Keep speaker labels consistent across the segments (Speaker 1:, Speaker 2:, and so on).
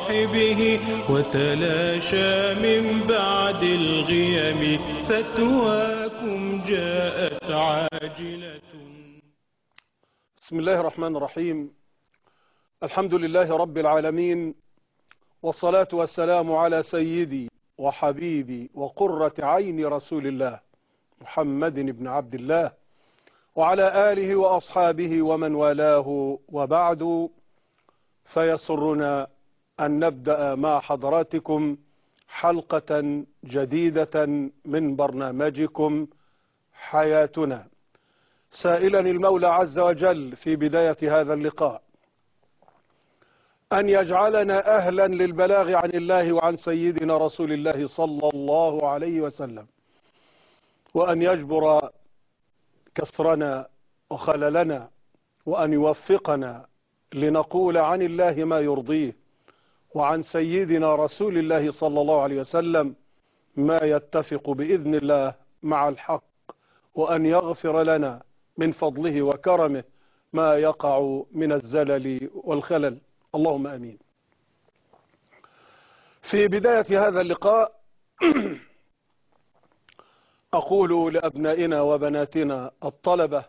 Speaker 1: صاحبه وتلاشى من بعد الغيم فتواكم جاءت عاجلة.
Speaker 2: بسم الله الرحمن الرحيم. الحمد لله رب العالمين، والصلاة والسلام على سيدي وحبيبي وقرة عين رسول الله محمد بن عبد الله وعلى آله وأصحابه ومن والاه، وبعد، فيسرنا أن نبدأ مع حضراتكم حلقة جديدة من برنامجكم حياتنا، سائلا المولى عز وجل في بداية هذا اللقاء أن يجعلنا أهلا للبلاغ عن الله وعن سيدنا رسول الله صلى الله عليه وسلم، وأن يجبر كسرنا وخللنا، وأن يوفقنا لنقول عن الله ما يرضيه، وعن سيدنا رسول الله صلى الله عليه وسلم ما يتفق بإذن الله مع الحق، وأن يغفر لنا من فضله وكرمه ما يقع من الزلل والخلل، اللهم آمين. في بداية هذا اللقاء أقول لأبنائنا وبناتنا الطلبة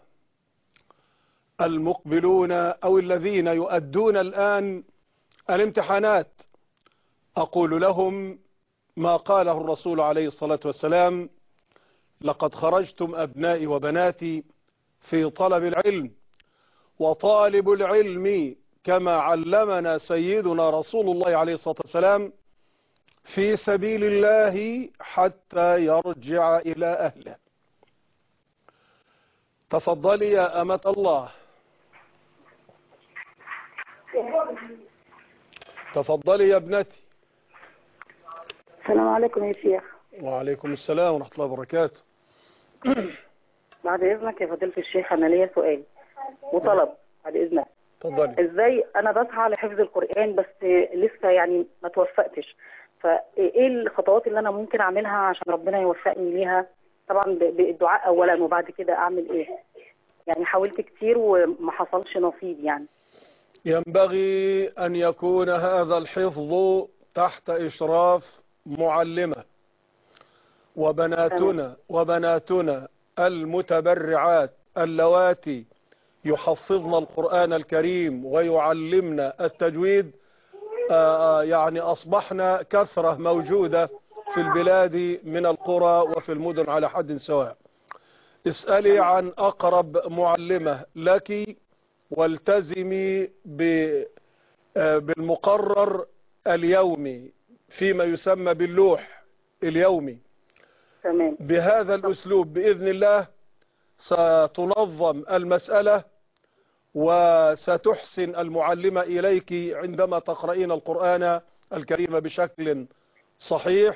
Speaker 2: المقبلون أو الذين يؤدون الآن الامتحانات، أقول لهم ما قاله الرسول عليه الصلاة والسلام: لقد خرجتم أبنائي وبناتي في طلب العلم، وطالب العلم كما علمنا سيدنا رسول الله عليه الصلاة والسلام في سبيل الله حتى يرجع إلى أهله. تفضلي يا أمة الله، تفضلي يا ابنتي.
Speaker 3: السلام عليكم يا شيخ.
Speaker 2: وعليكم السلام ورحمة الله وبركاته.
Speaker 3: بعد إذنك يا فضيلة الشيخ، أنا ليا سؤال وطلب بعد إذنك.
Speaker 2: تفضلي.
Speaker 3: إزاي أنا بسعى لحفظ القرآن بس لسه يعني ما توفقتش، فإيه الخطوات اللي أنا ممكن أعملها عشان ربنا يوفقني ليها؟ طبعا بالدعاء أولا، وبعد كده أعمل إيه؟ يعني حاولت كتير وما حصلش نصيب يعني.
Speaker 2: ينبغي أن يكون هذا الحفظ تحت إشراف معلمة، وبناتنا المتبرعات اللواتي يحفظن القرآن الكريم ويعلمنا التجويد يعني أصبحنا كثرة موجودة في البلاد من القرى وفي المدن على حد سواء. اسألي عن أقرب معلمة لك، والتزمي بالمقرر اليومي فيما يسمى باللوح اليومي.
Speaker 3: تمام.
Speaker 2: بهذا الأسلوب بإذن الله ستنظم المسألة، وستحسن المعلمة إليك عندما تقرأين القرآن الكريم بشكل صحيح،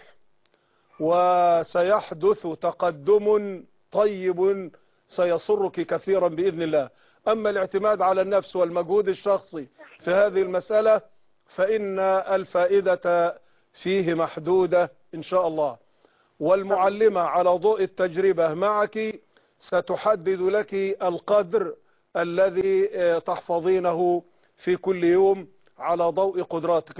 Speaker 2: وسيحدث تقدم طيب سيسرك كثيرا بإذن الله. أما الاعتماد على النفس والمجهود الشخصي في هذه المسألة فإن الفائدة فيه محدودة إن شاء الله، والمعلمة على ضوء التجربة معك ستحدد لك القدر الذي تحفظينه في كل يوم على ضوء قدراتك.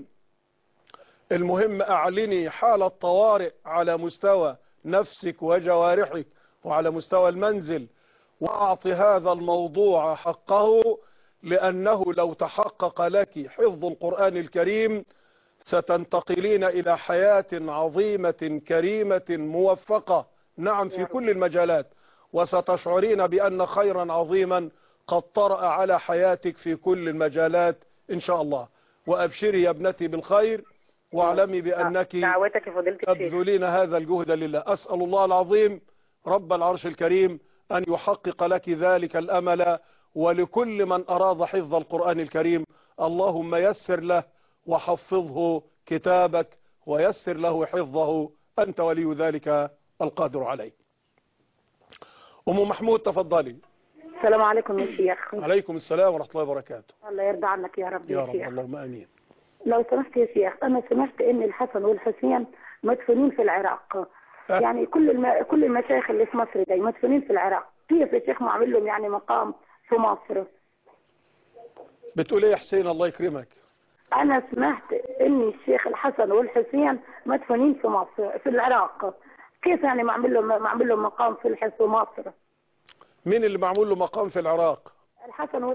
Speaker 2: المهم أعلني حالة طوارئ على مستوى نفسك وجوارحك وعلى مستوى المنزل، وأعطي هذا الموضوع حقه، لأنه لو تحقق لك حفظ القرآن الكريم ستنتقلين إلى حياة عظيمة كريمة موفقة، نعم، في كل المجالات، وستشعرين بأن خيرا عظيما قد طرأ على حياتك في كل المجالات إن شاء الله. وأبشري يا ابنتي بالخير، واعلمي بأنك تبذلين هذا الجهد لله. أسأل الله العظيم رب العرش الكريم أن يحقق لك ذلك الأمل، ولكل من أراد حفظ القرآن الكريم اللهم يسر له وحفظه كتابك، ويسر له حفظه، أنت ولي ذلك القادر عليه. أم محمود تفضلي.
Speaker 3: السلام عليكم يا شيخ.
Speaker 2: عليكم السلام ورحمة الله وبركاته.
Speaker 3: الله يرضى عنك يا رب
Speaker 2: يا رب، اللهم آمين.
Speaker 3: لو سمحت يا شيخ، أنا سمعت إن الحسن والحسين مدفونين في العراق. يعني كل المشايخ اللي في مصر دي مدفونين في العراق، كيف يا شيخ معمل لهم يعني مقام في مصر؟
Speaker 2: بتقول ايه يا حسين؟ الله يكرمك.
Speaker 4: أنا سمعت إن الشيخ الحسن والحسين مدفونين في مصر في العراق، كيف يعني معمل له مقام في مصر؟
Speaker 2: مين اللي معمول له مقام في العراق؟
Speaker 4: الحسن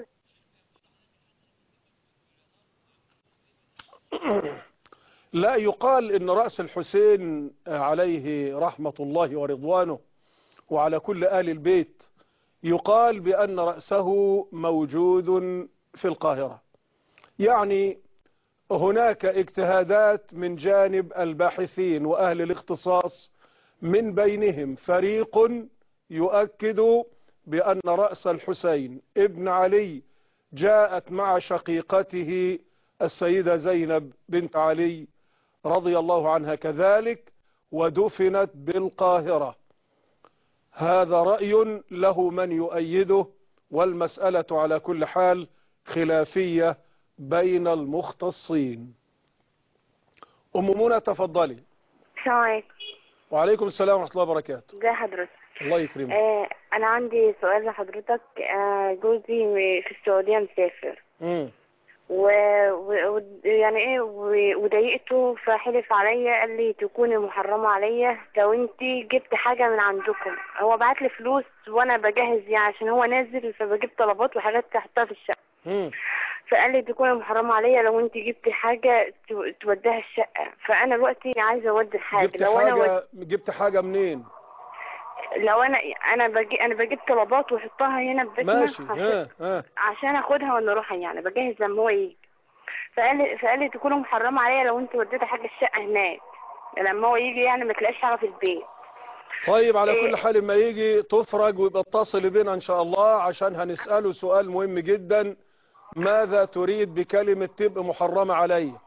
Speaker 2: لا، يقال إن رأس الحسين عليه رحمة الله ورضوانه وعلى كل آل البيت، يقال بأن رأسه موجود في القاهرة. يعني هناك اجتهادات من جانب الباحثين وأهل الاختصاص، من بينهم فريق يؤكد بأن رأس الحسين ابن علي جاءت مع شقيقته السيدة زينب بنت علي رضي الله عنها كذلك، ودفنت بالقاهرة. هذا رأي له من يؤيده، والمسألة على كل حال خلافية بين المختصين. أم منى تفضلي.
Speaker 5: السلام عليكم.
Speaker 2: وعليكم السلام ورحمة الله وبركاته.
Speaker 5: ازي حضرتك؟
Speaker 2: الله يكرمك.
Speaker 5: أنا عندي سؤال لحضرتك. جوزي في السعودية مسافر. يعني ايه وضايقته، فحلف عليا قال لي تكوني محرمه عليا لو انت جبت حاجه من عندكم. هو بعت لي فلوس وانا بجهز يعني عشان هو نازل، فبجيب طلبات وحاجات تحطها في الشقه. فقال لي تكوني محرمه عليا لو انت جبت حاجه توديها الشقه. فانا دلوقتي عايزه اودي الحاجه.
Speaker 2: جبت حاجه منين؟
Speaker 5: لو انا بجيب طلبات واحطها هنا في بيتنا.
Speaker 2: ماشي.
Speaker 5: عشان اخدها وانا اروح يعني بجهز لما هو يجي. فقال لي تكون محرمه عليا لو انت وديت حاجه الشقه هناك لما هو يجي، يعني ما تلاقيش حاجه في البيت.
Speaker 2: طيب على كل حال لما يجي تفرج ويبقى اتصل بينا ان شاء الله، عشان هنساله سؤال مهم جدا. ماذا تريد بكلمه تبقى محرمه عليا؟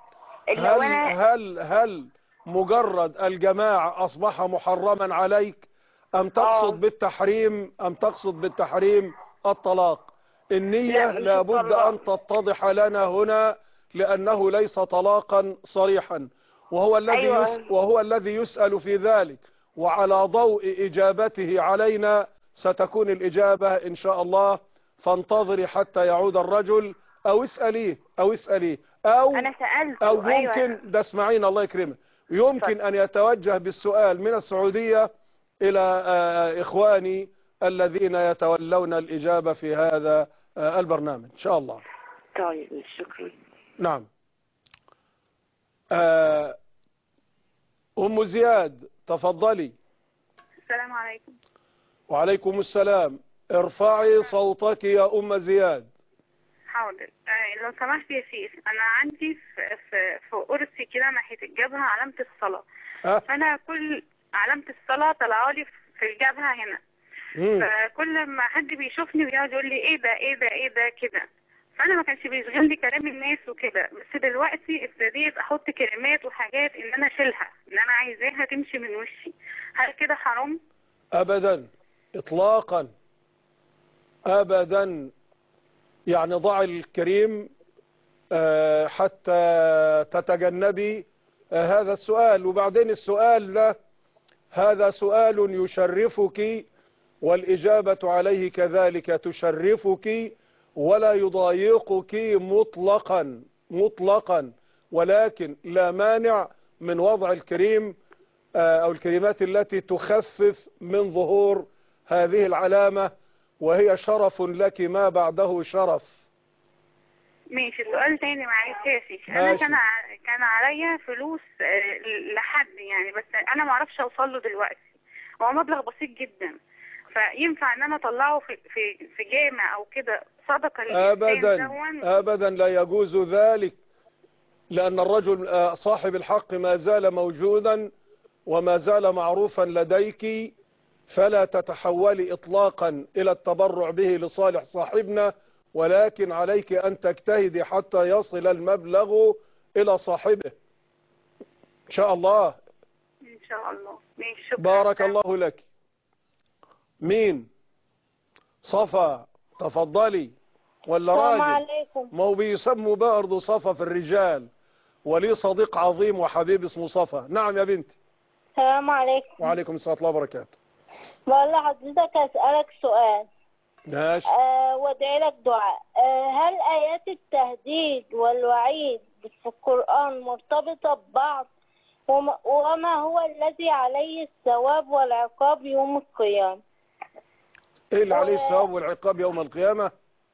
Speaker 2: هل مجرد الجماعه اصبح محرما عليك، أم تقصد بالتحريم الطلاق؟ النية لابد أن تتضح لنا هنا، لأنه ليس طلاقا صريحا، وهو الذي يسأل في ذلك، وعلى ضوء إجابته علينا ستكون الإجابة إن شاء الله. فانتظري حتى يعود الرجل، أو اسأليه
Speaker 5: أنا سألته.
Speaker 2: أو ممكن ده اسمعين الله يكرمك، يمكن أن يتوجه بالسؤال من السعودية إلى إخواني الذين يتولون الإجابة في هذا البرنامج إن شاء الله.
Speaker 5: طيب شكرا.
Speaker 2: نعم. أم زياد تفضلي.
Speaker 6: السلام عليكم.
Speaker 2: وعليكم السلام. ارفعي صوتك يا أم زياد.
Speaker 6: حاضر. لو سمحت يا شيخ، أنا عندي في قرصي كده ناحية الجبهة علامة الصلاة. فأنا كل علامة الصلاة طلعوا لي في الجبهة هنا. فكل ما حد بيشوفني بيقعد يقول لي ايه ده كده. فانا ما كانش بيشغلني كلام الناس وكده، بس دلوقتي ابتديت احط كلمات وحاجات ان انا اشيلها، ان انا عايزاها تمشي من وشي. هل كده حرام؟
Speaker 2: ابدا اطلاقا ابدا. يعني ضع الكريم حتى تتجنبي هذا السؤال. وبعدين السؤال ده هذا سؤال يشرفك، والإجابة عليه كذلك تشرفك ولا يضايقك مطلقا، ولكن لا مانع من وضع الكريم أو الكلمات التي تخفف من ظهور هذه العلامة، وهي شرف لك ما بعده شرف.
Speaker 6: ماشي. سؤال تاني معلش يا شيخ. انا كان عليا فلوس لحد يعني، بس انا ما اعرفش اوصل له دلوقتي. هو مبلغ بسيط جدا، فينفع ان انا اطلعه في جامع او كده صدقه للانسان؟
Speaker 2: ابدا لا يجوز ذلك، لان الرجل صاحب الحق ما زال موجودا وما زال معروفا لديك، فلا تتحولي اطلاقا الى التبرع به لصالح صاحبنا، ولكن عليك ان تجتهدي حتى يصل المبلغ الى صاحبه ان شاء الله.
Speaker 6: ان شاء الله. ماشي.
Speaker 2: بارك الله لك. مين؟ صفا تفضلي. ولا راجل؟
Speaker 7: السلام عليكم.
Speaker 2: ما هو بيسموا برضه صفا في الرجال، ولي صديق عظيم وحبيب اسمه صفا. نعم يا بنتي.
Speaker 7: السلام عليكم.
Speaker 2: وعليكم السلام ورحمة الله وبركاته.
Speaker 7: بقول لحضرتك أسألك سؤال.
Speaker 2: ماشي.
Speaker 7: وادعي لك دعاء. هل آيات التهديد والوعيد في القرآن مرتبطة ببعض، وما هو الذي عليه الثواب والعقاب يوم القيامة؟
Speaker 2: ايه اللي عليه الثواب والعقاب يوم القيامة؟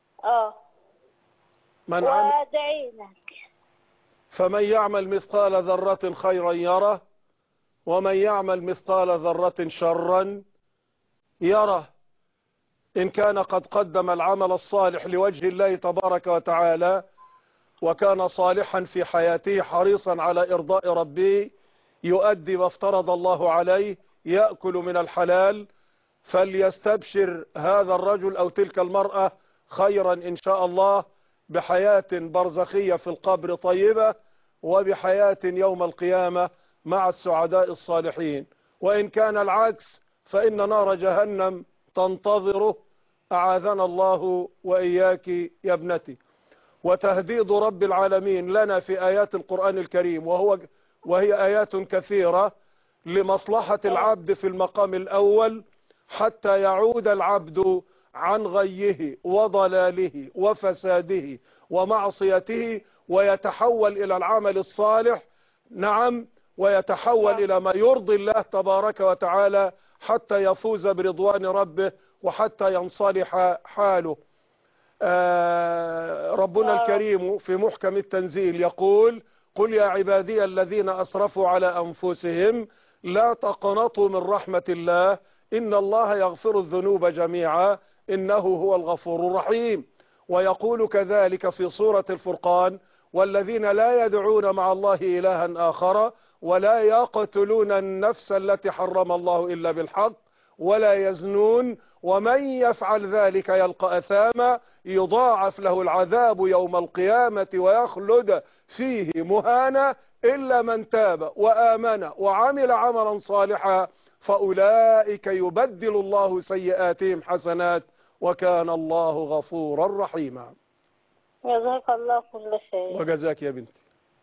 Speaker 7: وادعي لك.
Speaker 2: فمن يعمل مثقال ذرة خيرا يره، ومن يعمل مثقال ذرة شرا يره. إن كان قد قدم العمل الصالح لوجه الله تبارك وتعالى، وكان صالحا في حياته حريصا على إرضاء ربه، يؤدي ما افترض الله عليه، يأكل من الحلال، فليستبشر هذا الرجل أو تلك المرأة خيرا إن شاء الله، بحياة برزخية في القبر طيبة، وبحياة يوم القيامة مع السعداء الصالحين. وإن كان العكس فإن نار جهنم تنتظره، أعاذنا الله وإياك يا ابنتي. وتهديد رب العالمين لنا في آيات القرآن الكريم، وهي آيات كثيرة، لمصلحة العبد في المقام الأول، حتى يعود العبد عن غيه وضلاله وفساده ومعصيته، ويتحول إلى العمل الصالح، نعم، ويتحول إلى ما يرضي الله تبارك وتعالى، حتى يفوز برضوان ربه وحتى ينصلح حاله. ربنا الكريم في محكم التنزيل يقول: قل يا عبادي الذين أسرفوا على أنفسهم لا تقنطوا من رحمة الله إن الله يغفر الذنوب جميعا إنه هو الغفور الرحيم. ويقول كذلك في سورة الفرقان: والذين لا يدعون مع الله إلها آخر ولا يقتلون النفس التي حرم الله إلا بالحق ولا يزنون ومن يفعل ذلك يلقى أثاما يضاعف له العذاب يوم القيامة ويخلد فيه مهانا إلا من تاب وآمن وعمل عملا صالحا فأولئك يبدل الله سيئاتهم حسنات وكان الله غفورا رحيما.
Speaker 7: جزاك الله كل شيء.
Speaker 2: وجزاك يا بنتي.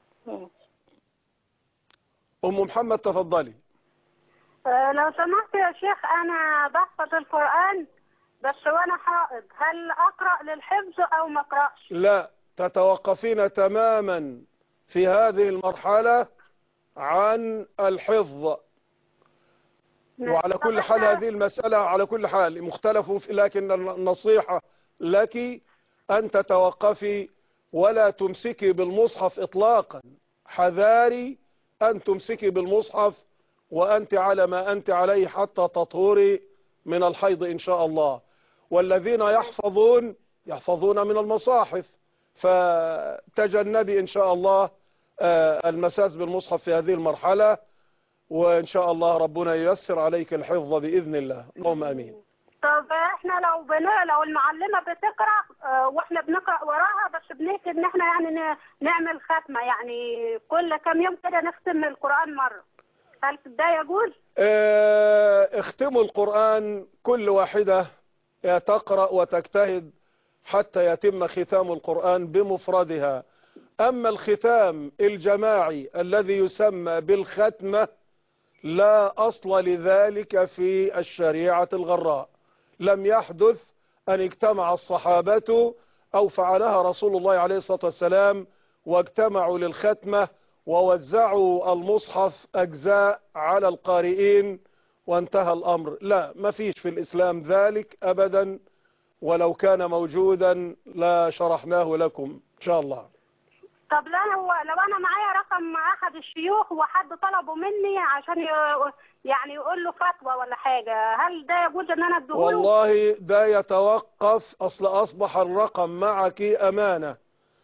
Speaker 2: أم محمد تفضلي.
Speaker 8: لو سمحت يا شيخ، أنا بحفظ القرآن بس وأنا حائض، هل أقرأ للحفظ أو ما أقرأش؟
Speaker 2: لا، تتوقفين تماما في هذه المرحلة عن الحفظ. وعلى كل حال هذه المسألة على كل حال مختلف، لكن النصيحة لك أن تتوقفي ولا تمسكي بالمصحف إطلاقا. حذاري أن تمسكي بالمصحف وأنت على ما أنت عليه حتى تطهري من الحيض إن شاء الله. والذين يحفظون من المصاحف، فتجنبي إن شاء الله المساس بالمصحف في هذه المرحلة، وإن شاء الله ربنا ييسر عليك الحفظ بإذن الله. اللهم أمين.
Speaker 8: طب احنا لو المعلمة بتقرأ واحنا بنقرأ وراها، بس بنيجي ان احنا يعني نعمل ختمة، يعني كل كم يوم كده نختم القرآن مرة، هل ده يجوز؟
Speaker 2: اختموا القرآن كل واحدة تقرأ وتجتهد حتى يتم ختام القرآن بمفردها. أما الختام الجماعي الذي يسمى بالختمة لا أصل لذلك في الشريعة الغراء. لم يحدث أن اجتمع الصحابة أو فعلها رسول الله عليه الصلاة والسلام واجتمعوا للختمة ووزعوا المصحف أجزاء على القارئين وانتهى الأمر. لا، ما فيش في الإسلام ذلك أبدا، ولو كان موجودا لا شرحناه لكم إن شاء الله.
Speaker 8: طب لو أنا معايا رقم أحد الشيوخ وحد طلبه مني عشان يعني يقول له فتوى ولا حاجة، هل ده يجوز ان انا اديهوله؟
Speaker 2: والله ده يتوقف، أصبح الرقم معك أمانة.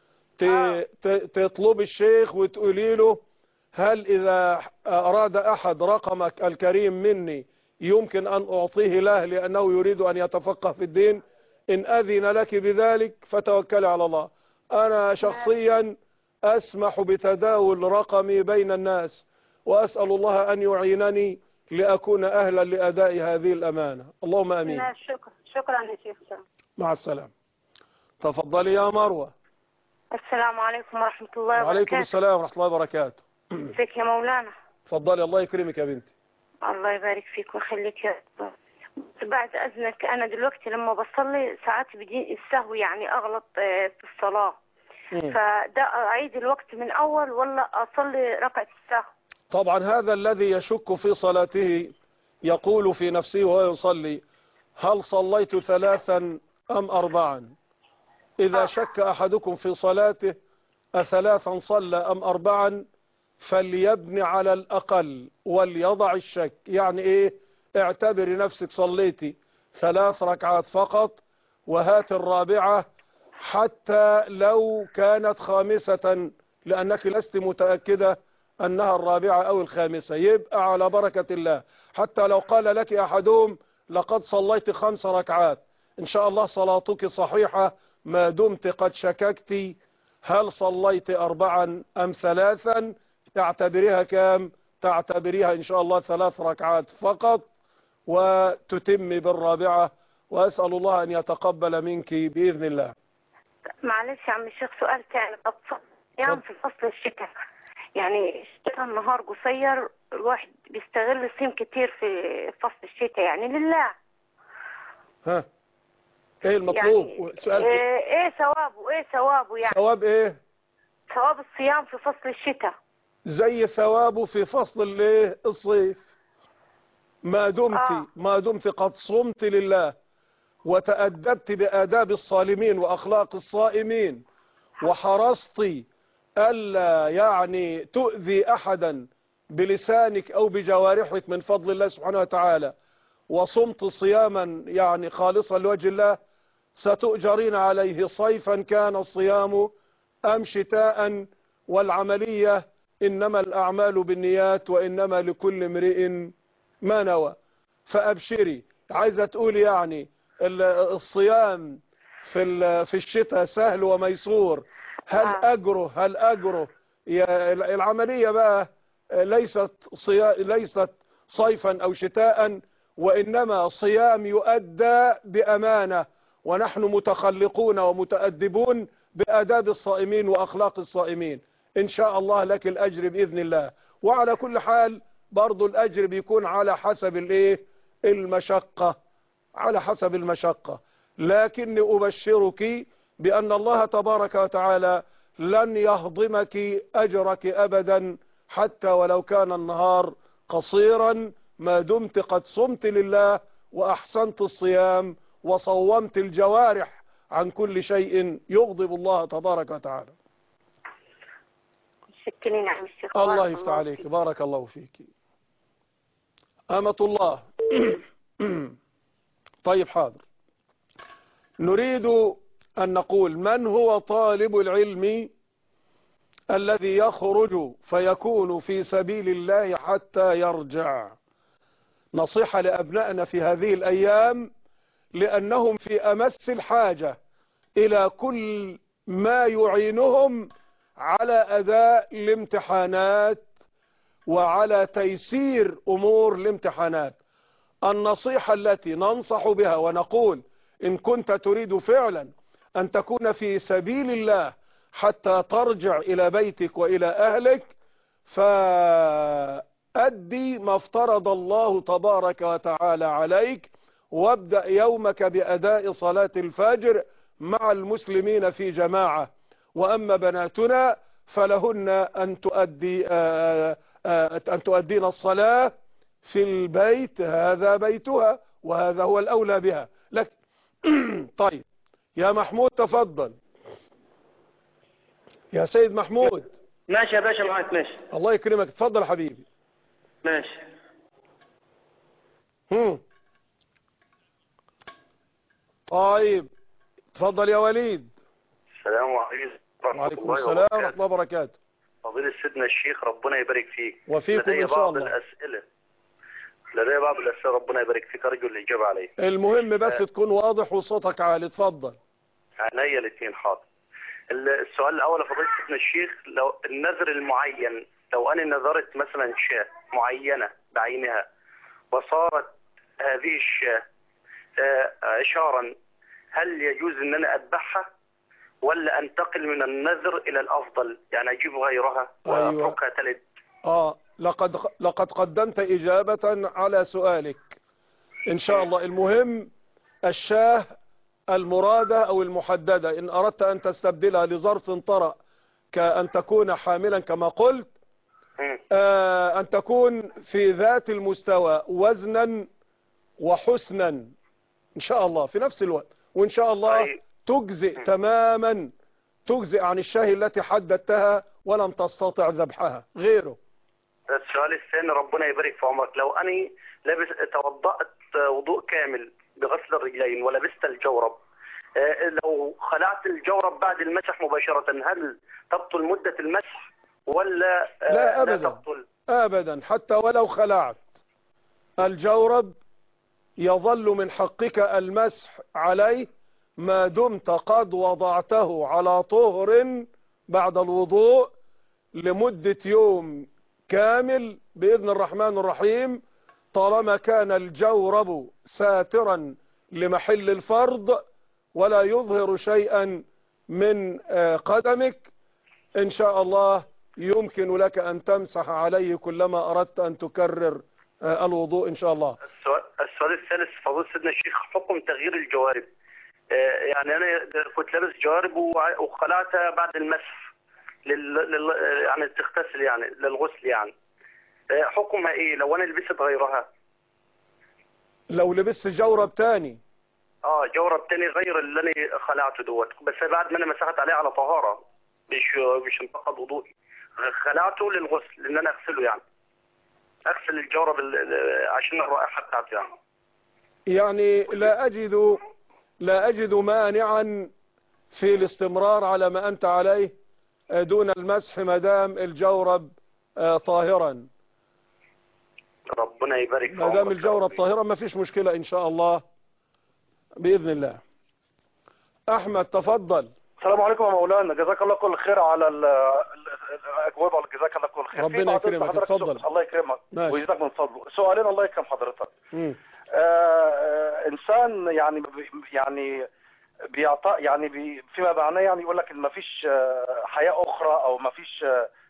Speaker 2: تطلب الشيخ وتقولي له: هل إذا أراد أحد رقمك الكريم مني يمكن أن أعطيه له لأنه يريد أن يتفقه في الدين؟ إن أذن لك بذلك فتوكلي على الله. أنا شخصيا أسمح بتداول رقمي بين الناس، وأسأل الله أن يعينني لأكون أهلا لأداء هذه الأمانة. اللهم أمين.
Speaker 8: شكرا يا شيخ.
Speaker 2: مع السلامة. تفضلي يا مروة.
Speaker 5: السلام عليكم ورحمة الله وبركاته.
Speaker 2: وعليكم السلام ورحمة الله وبركاته.
Speaker 5: ازيك يا مولانا؟
Speaker 2: تفضلي، الله يكرمك يا بنتي.
Speaker 5: الله يبارك فيك ويخليك يا رب. بعد أذنك، أنا دلوقتي لما بصلي ساعات بدي السهو، يعني أغلط في الصلاة، فده أعيد الوقت من أول ولا أصلي ركعة السهو؟
Speaker 2: طبعا هذا الذي يشك في صلاته يقول في نفسه وهو يصلي: هل صليت 3 أم 4؟ إذا شك أحدكم في صلاته أ3 صلى أم 4 فليبني على الأقل وليضع الشك. يعني إيه؟ اعتبري نفسك صليتي 3 ركعات فقط وهات الرابعة حتى لو كانت خامسة، لأنك لست متأكدة أنها الرابعة أو الخامسة، يبقى على بركة الله. حتى لو قال لك أحدهم لقد صليت 5 ركعات، إن شاء الله صلاتك صحيحة ما دمت قد شككت هل صليت 4 أم 3. تعتبريها كام؟ تعتبريها إن شاء الله 3 ركعات فقط وتتم بالرابعة، وأسأل الله أن يتقبل منك بإذن الله.
Speaker 5: معلش يا عم الشيخ سؤال تاني. يعني في فصل الشتاء، يعني الشتاء النهار قصير، الواحد بيستغل الصيام كتير في فصل الشتاء يعني لله.
Speaker 2: ها ايه المطلوب؟
Speaker 5: يعني
Speaker 2: سؤال
Speaker 5: ايه ثوابه؟ ايه ثوابه يعني؟
Speaker 2: ثواب ايه؟
Speaker 5: ثواب الصيام في فصل الشتاء
Speaker 2: زي ثوابه في فصل الصيف. ما دمت قد صمت لله وتأدبت بآداب الصالمين وأخلاق الصائمين وحرصت ألا يعني تؤذي أحدا بلسانك أو بجوارحك من فضل الله سبحانه وتعالى، وصمت صياما يعني خالصا لوجه الله، ستؤجرين عليه صيفا كان الصيام أم شتاء. والعملية إنما الأعمال بالنيات وإنما لكل امرئ ما نوى. فأبشري. عايزة تقول يعني الصيام في الشتاء سهل وميسور، هل أجره العملية بقى ليست صيفا أو شتاء، وإنما صيام يؤدى بأمانة، ونحن متخلقون ومتأدبون بآداب الصائمين وأخلاق الصائمين. إن شاء الله لك الأجر بإذن الله. وعلى كل حال برضو الأجر بيكون على حسب المشقة، على حسب المشقة. لكني أبشرك بأن الله تبارك وتعالى لن يهضمك أجرك أبدا حتى ولو كان النهار قصيرا، ما دمت قد صمت لله وأحسنت الصيام وصومت الجوارح عن كل شيء يغضب الله تبارك وتعالى.
Speaker 5: شكرين عم الشيخ.
Speaker 2: الله يفتح عليك، بارك الله فيك. أمة الله. طيب حاضر. نريد أن نقول: من هو طالب العلم الذي يخرج فيكون في سبيل الله حتى يرجع؟ نصيحة لأبنائنا في هذه الأيام، لأنهم في أمس الحاجة إلى كل ما يعينهم على أداء الامتحانات وعلى تيسير أمور الامتحانات. النصيحة التي ننصح بها ونقول: إن كنت تريد فعلا أن تكون في سبيل الله حتى ترجع إلى بيتك وإلى أهلك، فأدي ما افترض الله تبارك وتعالى عليك، وابدأ يومك بأداء صلاة الفجر مع المسلمين في جماعة. وأما بناتنا فلهن أن تؤدين الصلاة في البيت، هذا بيتها وهذا هو الأولى بها لك. طيب يا محمود تفضل. يا سيد محمود.
Speaker 9: ماشي يا باشا، معاك. ماشي،
Speaker 2: الله يكرمك، تفضل حبيبي.
Speaker 9: ماشي.
Speaker 2: طيب تفضل يا وليد.
Speaker 10: السلام عليكم.
Speaker 2: وعليكم السلام ورحمة الله وبركاته.
Speaker 10: فضيلة سيدنا الشيخ ربنا يبارك فيك.
Speaker 2: وفيكم إن شاء الله.
Speaker 10: لدي بعض الأسئلة ربنا يبارك فيك، أرجو الإجابة عليه.
Speaker 2: المهم بس تكون واضح وصوتك عالي. اتفضل.
Speaker 10: عينيا الاثنين. حاضر. السؤال الأول يا فضيلة سيدنا الشيخ: لو النذر المعين، لو أنا نذرت مثلا شاة معينة بعينها وصارت هذه الشاة إشارا، هل يجوز أن أنا أذبحها ولا أنتقل من النذر إلى الأفضل، يعني أجيب غيرها وأتركها تلد؟
Speaker 2: لقد قدمت إجابة على سؤالك إن شاء الله. المهم الشاه المرادة أو المحددة. إن أردت أن تستبدلها لظرف طرأ كأن تكون حاملا كما قلت، أن تكون في ذات المستوى وزنا وحسنا إن شاء الله في نفس الوقت، وإن شاء الله تجزئ تماما، تجزئ عن الشاة التي حددتها ولم تستطع ذبحها غيره.
Speaker 10: السؤال الثاني، ربنا يبارك في عمرك، لو أنا لابس توضأت وضوء كامل بغسل الرجلين ولبست الجورب، لو خلعت الجورب بعد المسح مباشرة هل تبطل مدة المسح ولا
Speaker 2: لا أبدا؟
Speaker 10: لا تبطل
Speaker 2: أبدا، حتى ولو خلعت الجورب يظل من حقك المسح عليه ما دمت قد وضعته على طهر بعد الوضوء لمدة يوم كامل بإذن الرحمن الرحيم، طالما كان الجورب ساترا لمحل الفرض ولا يظهر شيئا من قدمك، إن شاء الله يمكن لك أن تمسح عليه كلما أردت أن تكرر الوضوء إن شاء الله.
Speaker 10: السؤال الثالث، فضيلة سيدنا الشيخ، حكم تغيير الجوارب. يعني أنا كنت لابس جوارب وخلعتها بعد المسح يعني تغتسل يعني للغسل، يعني حكمها إيه لو أنا لبست غيرها؟
Speaker 2: لو لبست جورب تاني؟
Speaker 10: جورب تاني غير اللي أنا خلعته دوت، بس بعد ما أنا مسحت عليه على طهارة مش انتقد وضوئي، خلعته للغسل لأن أنا أغسله، يعني أغسل الجورب عشان الرائحة بتاعته
Speaker 2: يعني لا أجد مانعا في الاستمرار على ما أنت عليه دون المسح ما دام الجورب طاهرا.
Speaker 10: ربنا يبارك فيك.
Speaker 2: ما دام الجورب طاهرا ما فيش مشكلة إن شاء الله بإذن الله. أحمد تفضل.
Speaker 11: السلام عليكم يا مولانا، جزاك الله كل خير على الأجوبة، جزاك الله كل خير.
Speaker 2: ربنا يكرمك، اتفضل.
Speaker 11: الله يكرمك ويزيدك من فضله. سؤالين الله يكرم حضرتك. إنسان يعني بيعطى يعني فيما معناه يعني يقول لك إن ما فيش حياة أخرى أو ما فيش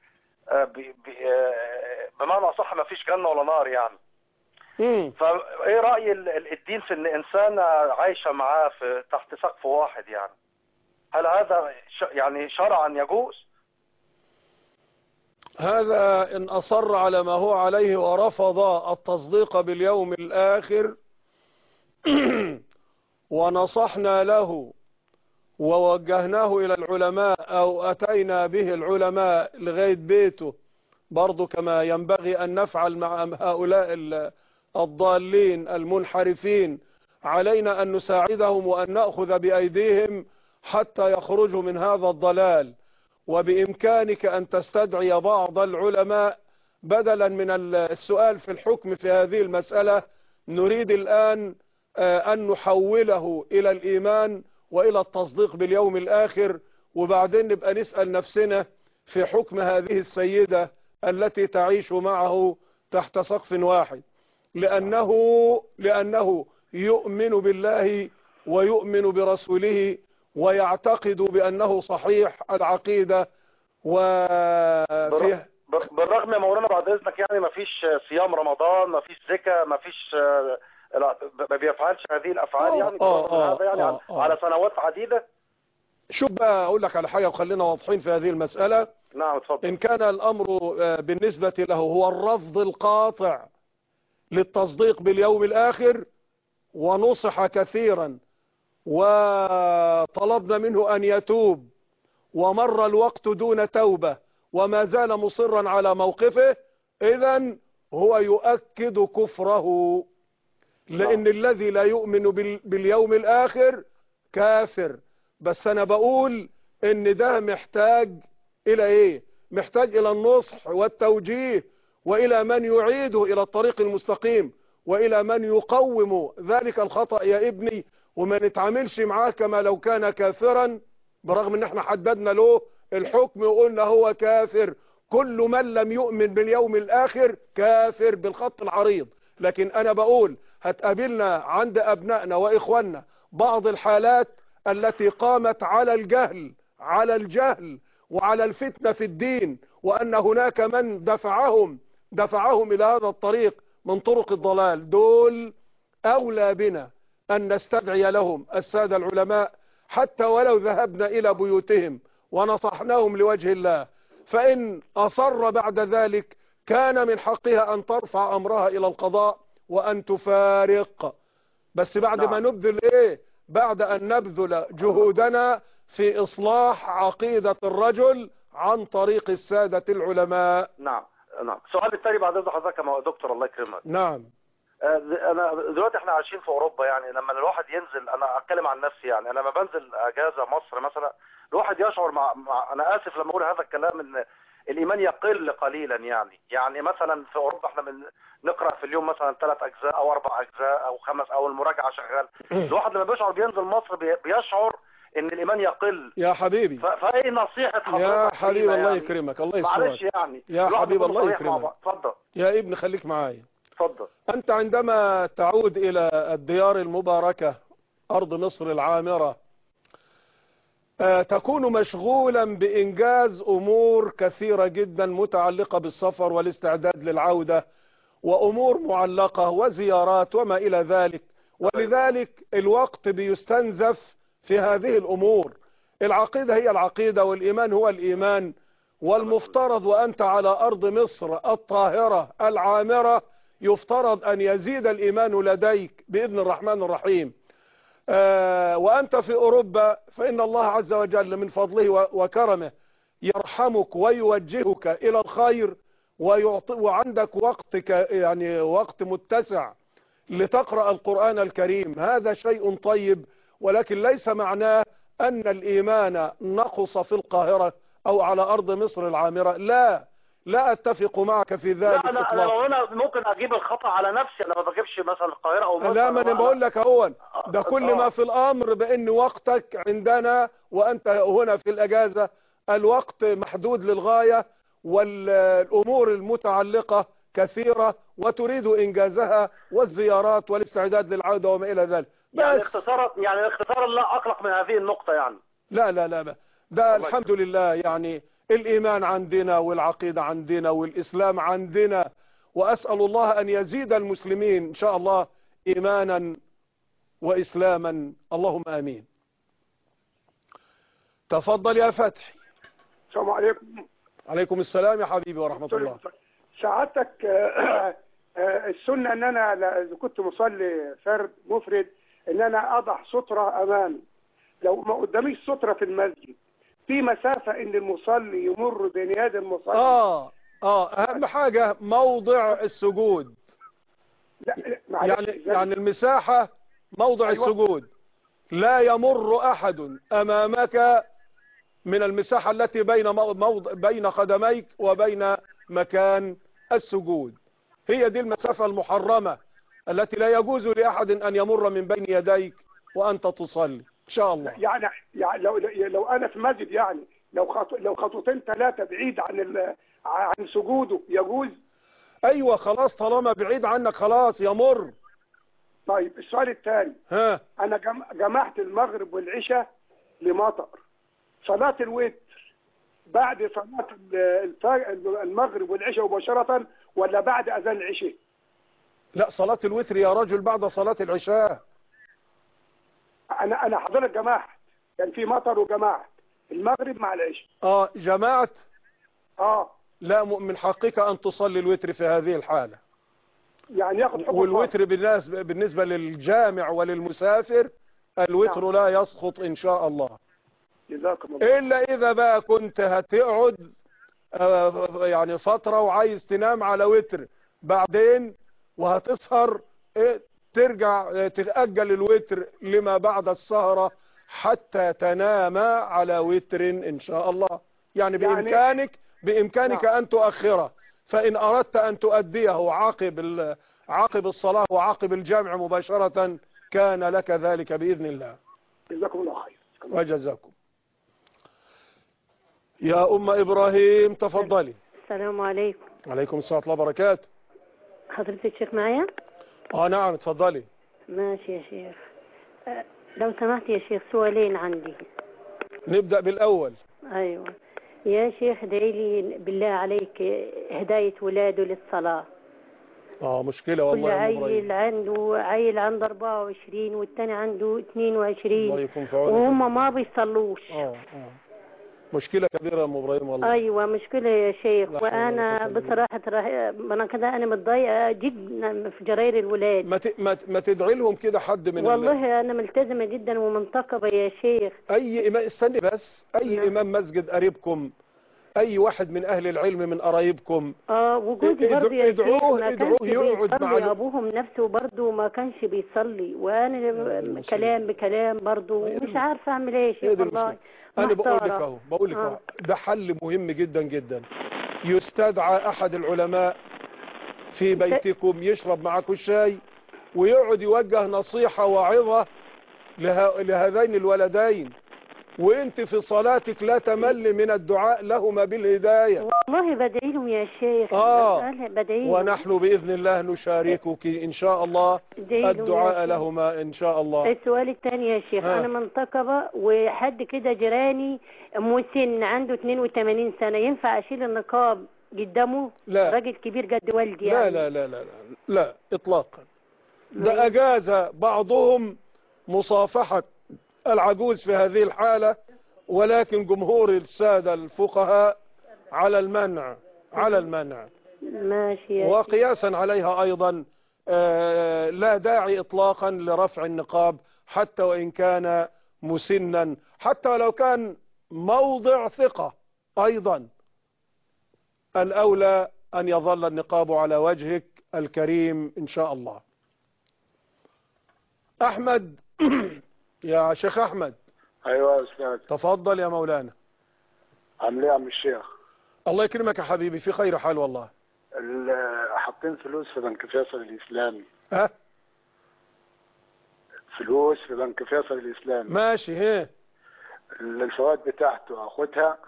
Speaker 11: بمعنى أصح ما فيش جنة ولا نار يعني. فايه رأي الدين في ان انسان عايشة معاه تحت سقف واحد، يعني هل هذا يعني شرعا يجوز؟
Speaker 2: هذا ان اصر على ما هو عليه ورفض التصديق باليوم الاخر ونصحنا له ووجهناه الى العلماء او اتينا به العلماء لغاية بيته، برضو كما ينبغي ان نفعل مع هؤلاء الضالين المنحرفين، علينا أن نساعدهم وأن نأخذ بأيديهم حتى يخرجوا من هذا الضلال. وبإمكانك أن تستدعي بعض العلماء بدلا من السؤال في الحكم في هذه المسألة. نريد الآن أن نحوله إلى الإيمان وإلى التصديق باليوم الآخر، وبعدين نبقى نسأل نفسنا في حكم هذه السيدة التي تعيش معه تحت سقف واحد، لأنه يؤمن بالله ويؤمن برسوله ويعتقد بأنه صحيح العقيدة.
Speaker 11: بالرغم يا مولانا بعد إذنك يعني ما فيش صيام رمضان، ما فيش زكاة، ما فيش ما بيفعلش هذه الأفعال يعني هذا يعني على سنوات عديدة.
Speaker 2: شوف بقى أقول لك على حاجة وخلينا واضحين في هذه المسألة.
Speaker 11: نعم اتفضل.
Speaker 2: إن كان الأمر بالنسبة له هو الرفض القاطع للتصديق باليوم الآخر، ونصح كثيرا وطلبنا منه أن يتوب ومر الوقت دون توبة وما زال مصرا على موقفه، إذن هو يؤكد كفره، لأن الذي لا يؤمن باليوم الآخر كافر. بس أنا بقول إن ده محتاج إلى إيه؟ محتاج إلى النصح والتوجيه وإلى من يعيده إلى الطريق المستقيم وإلى من يقوم ذلك الخطأ يا ابني، وما نتعاملش معاه كما لو كان كافرا، برغم ان احنا حددنا له الحكم وقلنا هو كافر. كل من لم يؤمن باليوم الآخر كافر بالخط العريض. لكن أنا بقول هتقابلنا عند أبنائنا وإخواننا بعض الحالات التي قامت على الجهل وعلى الفتنة في الدين، وأن هناك من دفعهم إلى هذا الطريق من طرق الضلال. دول أولى بنا أن نستدعي لهم السادة العلماء حتى ولو ذهبنا إلى بيوتهم ونصحناهم لوجه الله، فإن أصر بعد ذلك كان من حقها أن ترفع أمرها إلى القضاء وأن تفارق، بس بعد ما نبذل إيه؟ بعد أن نبذل جهودنا في إصلاح عقيدة الرجل عن طريق السادة العلماء.
Speaker 11: نعم. السؤال الثاني بعد إذن حضرتك يا دكتور الله يكرمك.
Speaker 2: نعم.
Speaker 11: انا دلوقتي احنا عايشين في اوروبا، يعني لما الواحد ينزل، انا اتكلم عن نفسي، يعني انا لما بنزل اجازه مصر مثلا الواحد يشعر مع انا اسف لما اقول هذا الكلام ان الايمان يقل قليلا. يعني مثلا في اوروبا احنا نقرا في اليوم مثلا 3 أجزاء او 4 أجزاء او 5 او المراجعه شغال. الواحد لما بيشعر بينزل مصر بيشعر ان الايمان يقل.
Speaker 2: يا حبيبي
Speaker 11: فايه نصيحه حضرتك
Speaker 2: يا حبيبي؟ الله
Speaker 11: يعني
Speaker 2: يكرمك، الله يسلمك.
Speaker 11: معلش يعني
Speaker 2: يا حبيبي الله يكرمك.
Speaker 11: اتفضل
Speaker 2: يا ابن خليك معايا.
Speaker 11: اتفضل.
Speaker 2: أنت عندما تعود إلى الديار المباركة أرض مصر العامرة تكون مشغولا بإنجاز أمور كثيرة جدا متعلقة بالسفر والاستعداد للعودة، وأمور معلقة وزيارات وما إلى ذلك، ولذلك الوقت بيستنزف في هذه الأمور. العقيدة هي العقيدة والإيمان هو الإيمان، والمفترض وأنت على أرض مصر الطاهرة العامرة يفترض أن يزيد الإيمان لديك بإذن الرحمن الرحيم. وأنت في أوروبا فإن الله عز وجل من فضله وكرمه يرحمك ويوجهك إلى الخير وعندك وقتك يعني وقت متسع لتقرأ القرآن الكريم. هذا شيء طيب، ولكن ليس معناه أن الإيمان نقص في القاهرة أو على أرض مصر العامرة. لا أتفق معك في ذلك.
Speaker 11: لا أنا ممكن أجيب الخطأ على نفسي، أنا ما بجيبش مثلا القاهرة أو مصر.
Speaker 2: لا، ما أنا بقول لك أهو ده كل ما في الأمر بأن وقتك عندنا وأنت هنا في الأجازة الوقت محدود للغاية، والأمور المتعلقة كثيرة وتريد إنجازها والزيارات والاستعداد للعودة وما إلى ذلك.
Speaker 11: يعني اختصارا لا أقلق من هذه النقطة يعني.
Speaker 2: لا ده الحمد لله، يعني الإيمان عندنا والعقيدة عندنا والإسلام عندنا، وأسأل الله أن يزيد المسلمين إن شاء الله إيمانا وإسلاما، اللهم آمين. تفضل يا فتحي.
Speaker 12: السلام عليكم.
Speaker 2: عليكم السلام يا حبيبي ورحمة الله.
Speaker 12: سعادتك السنة ان انا اذا كنت مصلي فرد مفرد ان انا اضع سترة امامي، لو ما قداميش سترة في المسجد في مسافة ان المصلي يمر بين يد المصلي.
Speaker 2: اهم حاجة موضع السجود. يعني المساحة موضع السجود، لا يمر احد امامك من المساحة التي بين قدميك وبين مكان السجود. هي دي المسافة المحرمة التي لا يجوز لأحد أن يمر من بين يديك وأنت تصلي إن شاء الله.
Speaker 12: يعني لو أنا في مسجد، يعني لو خطوتين 3 بعيد عن سجوده يجوز؟
Speaker 2: أيوة خلاص، طالما بعيد عنك خلاص يمر.
Speaker 12: طيب السؤال الثاني، أنا جمعت المغرب والعشاء لمطر، صلاة الوتر بعد صلاة المغرب والعشاء مباشرة ولا بعد أذان العشاء؟
Speaker 2: لا، صلاة الوتر يا رجل بعد صلاة العشاء.
Speaker 12: أنا حضرتك جماعت، كان في مطر وجماعت المغرب مع العشاء.
Speaker 2: جماعت. لا، من حقك أن تصلي الوتر في هذه الحالة.
Speaker 12: يعني ياخد حكم.
Speaker 2: والوتر بالنسبة للجامع وللمسافر الوتر لا يسقط إن شاء الله.
Speaker 12: جزاكم الله.
Speaker 2: إلا إذا بقى كنت هتقعد يعني فترة وعايز تنام على وتر بعدين وهتسهر، ترجع تتأجل الوتر لما بعد السهرة حتى تنام على وتر إن شاء الله. يعني بإمكانك أن تؤخره، فإن أردت أن تؤديه عقب الصلاة وعقب الجامع مباشرة كان لك ذلك بإذن الله.
Speaker 12: جزاكم الله خير.
Speaker 2: وجزاكم. يا أم إبراهيم تفضلي.
Speaker 13: السلام عليكم.
Speaker 2: عليكم السلام ورحمة الله وبركاته.
Speaker 13: حضرتك الشيخ معايا؟
Speaker 2: نعم تفضلي.
Speaker 13: ماشي يا شيخ. لو سمحت يا شيخ سؤالين عندي.
Speaker 2: نبدأ بالأول.
Speaker 13: أيوة يا شيخ، ادعي لي بالله عليك هداية ولاده للصلاة.
Speaker 2: مشكلة والله يا أم إبراهيم.
Speaker 13: عيل عنده 24 والتاني عنده 22.
Speaker 2: الله يكون في عونك.
Speaker 13: وهم ما بيصلوش.
Speaker 2: مشكلة كبيرة يا أم إبراهيم والله.
Speaker 13: أيوة مشكلة يا شيخ. وأنا بصراحة أنا كده أنا متضايقة جدا في جراير الولاد.
Speaker 2: ما تدعي لهم كده حد من
Speaker 13: والله أنا ملتزمة جدا ومنتقبة يا شيخ.
Speaker 2: أي إمام استني بس أي إمام مسجد قريبكم، أي واحد من أهل العلم من قرايبكم
Speaker 13: وجودي برضه يا شيخ ما كانش
Speaker 2: يقعد مع
Speaker 13: أبوهم نفسه برضه ما كانش بيصلي، وأنا كلام بكلام برضه مش عارفة أعمل إيه يا شيخ والله.
Speaker 2: أنا بقول لك أهو ده حل مهم جدا جدا. يستدعى أحد العلماء في بيتكم يشرب معاكم الشاي ويقعد يوجه نصيحة وعظة لهذين الولدين، وانت في صلاتك لا تمل من الدعاء لهما بالهداية.
Speaker 13: والله بدعي لهم يا شيخ. بدعي لهم.
Speaker 2: ونحن بإذن الله نشاركك إن شاء الله الدعاء لهما إن شاء الله.
Speaker 13: السؤال الثاني يا شيخ أنا منتقبة وحد كده جيراني مسن عنده 82 سنة، ينفع أشيل النقاب قدامه؟
Speaker 2: لا.
Speaker 13: راجل كبير قد والدي يعني.
Speaker 2: لا لا لا لا لا إطلاقا. ده أجاز بعضهم مصافحة العجوز في هذه الحالة، ولكن جمهور السادة الفقهاء على المنع
Speaker 13: ماشي.
Speaker 2: وقياسا عليها أيضا لا داعي إطلاقا لرفع النقاب حتى وإن كان مسنا، حتى لو كان موضع ثقة أيضا الأولى أن يظل النقاب على وجهك الكريم إن شاء الله. أحمد يا شيخ أحمد.
Speaker 14: أيوة يا أستاذ.
Speaker 2: تفضل يا مولانا.
Speaker 14: عامل إيه يا عم الشيخ؟
Speaker 2: الله يكرمك يا حبيبي، في خير حال والله.
Speaker 14: حاطين فلوس في بنك فيصل الإسلامي. فلوس في بنك فيصل الإسلامي.
Speaker 2: ماشي.
Speaker 14: الفوائد بتاعته أخدها.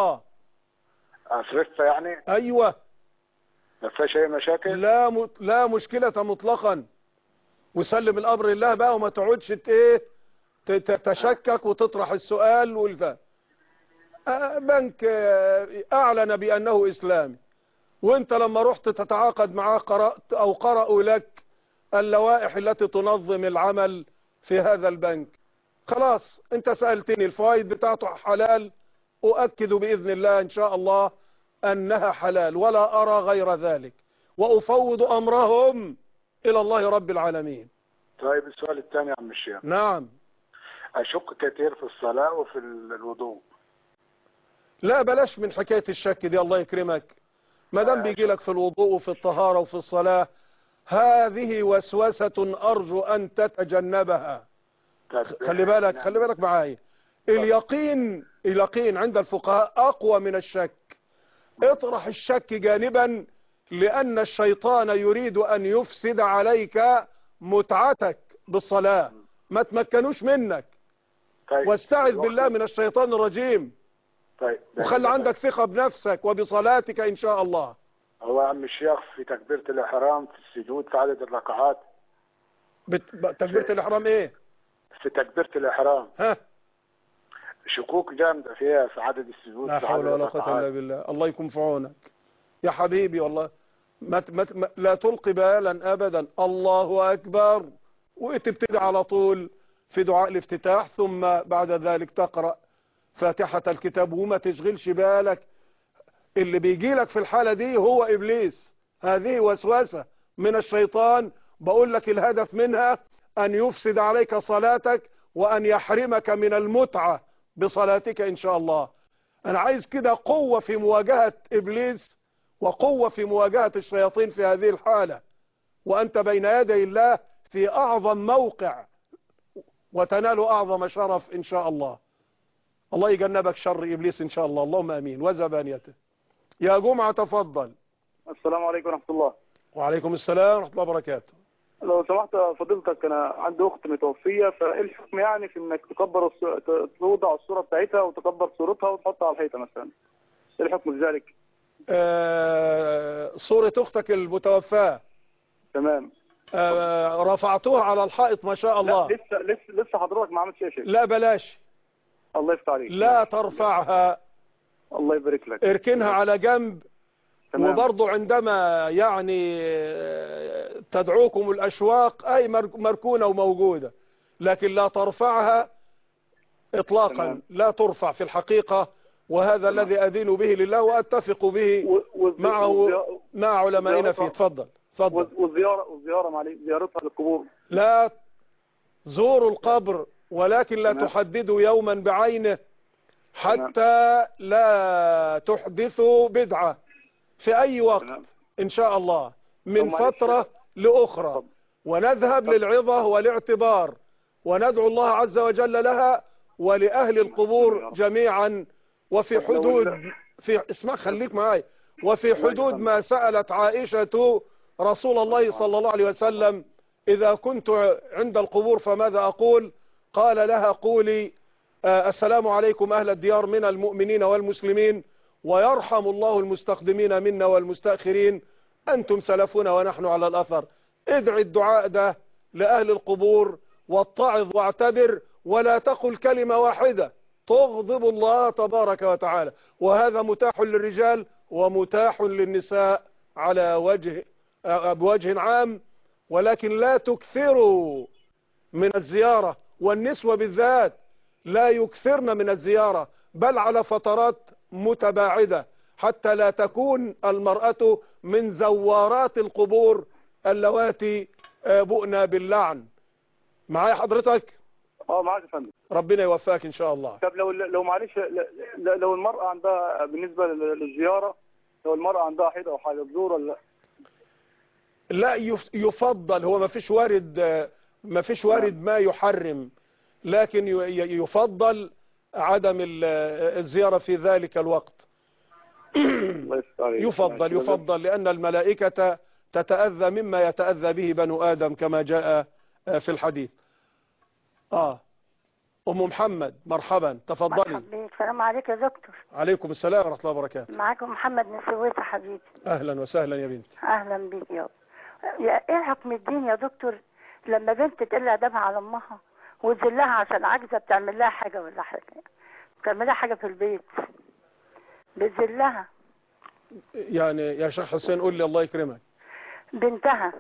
Speaker 14: أصرفها يعني.
Speaker 2: أيوة.
Speaker 14: ما فيهاش أي مشاكل.
Speaker 2: لا مشكلة مطلقا، وسلم الأمر لله بقى وما تقعدش تتشكك وتطرح السؤال والذا. بنك أعلن بأنه إسلامي، وانت لما رحت تتعاقد معاه قرأت أو قرأوا لك اللوائح التي تنظم العمل في هذا البنك. خلاص انت سألتني الفوائد بتاعته حلال، أؤكد بإذن الله إن شاء الله أنها حلال ولا أرى غير ذلك، وأفوض أمرهم إلى الله رب العالمين.
Speaker 14: طيب السؤال الثاني يا عم الشيخ.
Speaker 2: نعم.
Speaker 14: أشك كتير في الصلاة وفي الوضوء.
Speaker 2: لا بلاش من حكاية الشك دي الله يكرمك، ما دام بيجي لك في الوضوء وفي الطهارة وفي الصلاة هذه وسوسة أرجو أن تتجنبها. خلي بالك معايا. اليقين عند الفقهاء أقوى من الشك. اطرح الشك جانبا، لأن الشيطان يريد أن يفسد عليك متعتك بالصلاة، ما تمكنوش منك. واستعذ بالله من الشيطان الرجيم. وخلي عندك ثقة بنفسك وبصلاتك إن شاء الله.
Speaker 14: هو يا عم الشيخ في تكبيرة الإحرام في السجود في عدد الركعات.
Speaker 2: تكبيرة الإحرام إيه؟
Speaker 14: في تكبيرة الإحرام شكوك جامدة فيها في عدد السجود.
Speaker 2: لا حول ولا قوة إلا بالله. الله يكون في عونك يا حبيبي والله. لا تلقي بالا أبدا. الله أكبر وتبتدي على طول في دعاء الافتتاح، ثم بعد ذلك تقرأ فاتحة الكتاب وما تشغلش بالك. اللي بيجي لك في الحالة دي هو إبليس، هذه وسوسة من الشيطان. بقول لك الهدف منها أن يفسد عليك صلاتك وأن يحرمك من المتعة بصلاتك إن شاء الله. أنا عايز كده قوة في مواجهة إبليس وقوة في مواجهة الشياطين في هذه الحالة، وأنت بين يدي الله في أعظم موقع وتنال أعظم شرف إن شاء الله. الله يجنبك شر إبليس إن شاء الله، اللهم أمين وزبانيته. يا جمعة تفضل.
Speaker 15: السلام عليكم ورحمة الله.
Speaker 2: وعليكم السلام ورحمة الله وبركاته.
Speaker 15: لو سمحت فضيلتك، أنا عندي أخت متوفية، فإيه الحكم يعني في إنك تكبر توضع الصورة بتاعتها وتكبر صورتها وتحطها على الحيطة مثلا؟ إيه الحكم في ذلك؟
Speaker 2: صورة أختك المتوفاة
Speaker 15: تمام.
Speaker 2: رفعتوها على الحائط ما شاء الله.
Speaker 15: لا لسه حضرتك ما عملتش شيء.
Speaker 2: لا بلاش.
Speaker 15: الله يفتح عليك.
Speaker 2: لا ترفعها.
Speaker 15: الله يبارك لك.
Speaker 2: اركنها على جنب وبرضه عندما يعني تدعوكم الأشواق أي مركونة وموجودة، لكن لا ترفعها إطلاقا، لا ترفع في الحقيقة، وهذا الذي أدين به لله وأتفق به مع علمائنا فيه. تفضل.
Speaker 15: والزيارة معلش زيارتها للقبور،
Speaker 2: لا زوروا القبر ولكن لا تحددوا يوما بعينه حتى لا تحدثوا بدعة في أي وقت إن شاء الله من فترة لأخرى، ونذهب للعظة والاعتبار وندعو الله عز وجل لها ولأهل القبور جميعا، وفي حدود اسمع خليك معاي، وفي حدود ما سألت عائشة رسول الله صلى الله عليه وسلم: إذا كنت عند القبور فماذا أقول؟ قال لها: قولي السلام عليكم أهل الديار من المؤمنين والمسلمين، ويرحم الله المستقدمين منا والمستأخرين، أنتم سلفنا ونحن على الأثر. ادعي الدعاء ده لأهل القبور واتعظ واعتبر، ولا تقل كلمة واحدة تغضب الله تبارك وتعالى، وهذا متاح للرجال ومتاح للنساء على بوجه عام، ولكن لا تكثروا من الزيارة، والنسوة بالذات لا يكثرن من الزيارة، بل على فترات متباعدة، حتى لا تكون المرأة من زوارات القبور اللواتي بؤنا باللعن. معايا حضرتك؟
Speaker 15: معاك يا فندم.
Speaker 2: ربنا يوفقك ان شاء الله.
Speaker 15: طب لو معلش، لو المرأة عندها بالنسبة للزيارة، لو المرأة عندها حيض او حاجة تزور ولا
Speaker 2: لا؟ يفضل، هو ما فيش وارد ما يحرم، لكن يفضل عدم الزيارة في ذلك الوقت. يفضل لأن الملائكة تتأذى مما يتأذى به بنو آدم كما جاء في الحديث. أم محمد مرحبا، تفضلي.
Speaker 16: مرحبا، السلام عليك يا دكتور.
Speaker 2: عليكم السلام ورحمة الله وبركاته.
Speaker 16: معاكم محمد من سويسة حبيبي.
Speaker 2: أهلا وسهلا يا بنتي.
Speaker 16: أهلا بيك يابا. إيه حكم الدين يا دكتور لما بنت تقل أدبها على أمها وتذلها عشان عاجزة بتعمل لها حاجة ولا حاجة، بتعمل لها حاجة في البيت بتذلها؟
Speaker 2: يعني يا شيخ حسين قول لي الله يكرمك.
Speaker 16: بنتها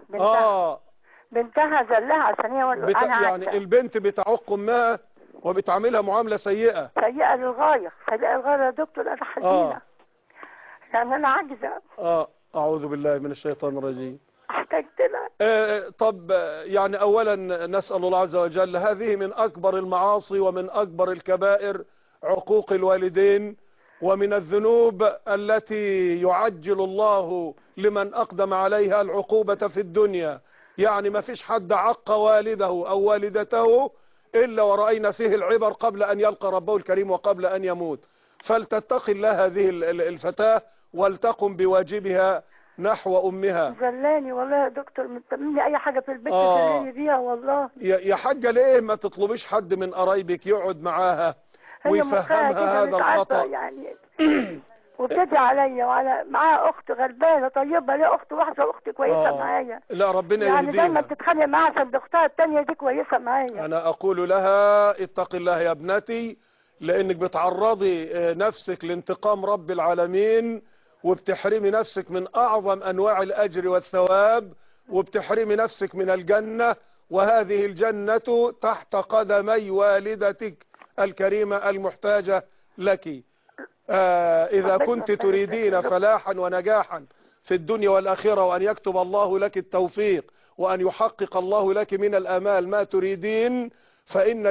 Speaker 16: بنتها ذلها عشان هي أنا
Speaker 2: يعني البنت بتعق أمها وبتعملها معاملة سيئة
Speaker 16: للغاية، يا دكتور. أنا حزينة يعني أنا عاجزة.
Speaker 2: أعوذ بالله من الشيطان الرجيم.
Speaker 16: احتجت لها.
Speaker 2: طب يعني أولا نسأل الله عز وجل، هذه من أكبر المعاصي ومن أكبر الكبائر عقوق الوالدين، ومن الذنوب التي يعجل الله لمن أقدم عليها العقوبة في الدنيا. يعني ما فيش حد عق والده أو والدته إلا ورأينا فيه العبر قبل أن يلقى ربه الكريم وقبل أن يموت. فلتتقي الله هذه الفتاة ولتقم بواجبها نحو أمها.
Speaker 16: زلاني والله يا دكتور، متمني أي حاجة في البيت زلاني بيها والله.
Speaker 2: يا حاجة ليه ما تطلبيش حد من قرايبك يقعد معاها ويفهمها هذا الخطأ
Speaker 16: يعني وبتدعي عليا وعلى معاها اخت غلبانه طيبه، ليه اخت واحده واخت كويسه معايا.
Speaker 2: لا ربنا
Speaker 16: يعني
Speaker 2: يهديها.
Speaker 16: دايما بتتخانق معاها عشان اختها الثانيه دي كويسه معايا.
Speaker 2: انا اقول لها اتقي الله يا ابنتي، لانك بتعرضي نفسك لانتقام رب العالمين، وبتحرمي نفسك من اعظم انواع الاجر والثواب، وبتحرمي نفسك من الجنه، وهذه الجنه تحت قدمي والدتك الكريمه المحتاجه لك. إذا كنت تريدين فلاحا ونجاحا في الدنيا والآخرة، وأن يكتب الله لك التوفيق وأن يحقق الله لك من الآمال ما تريدين، فإن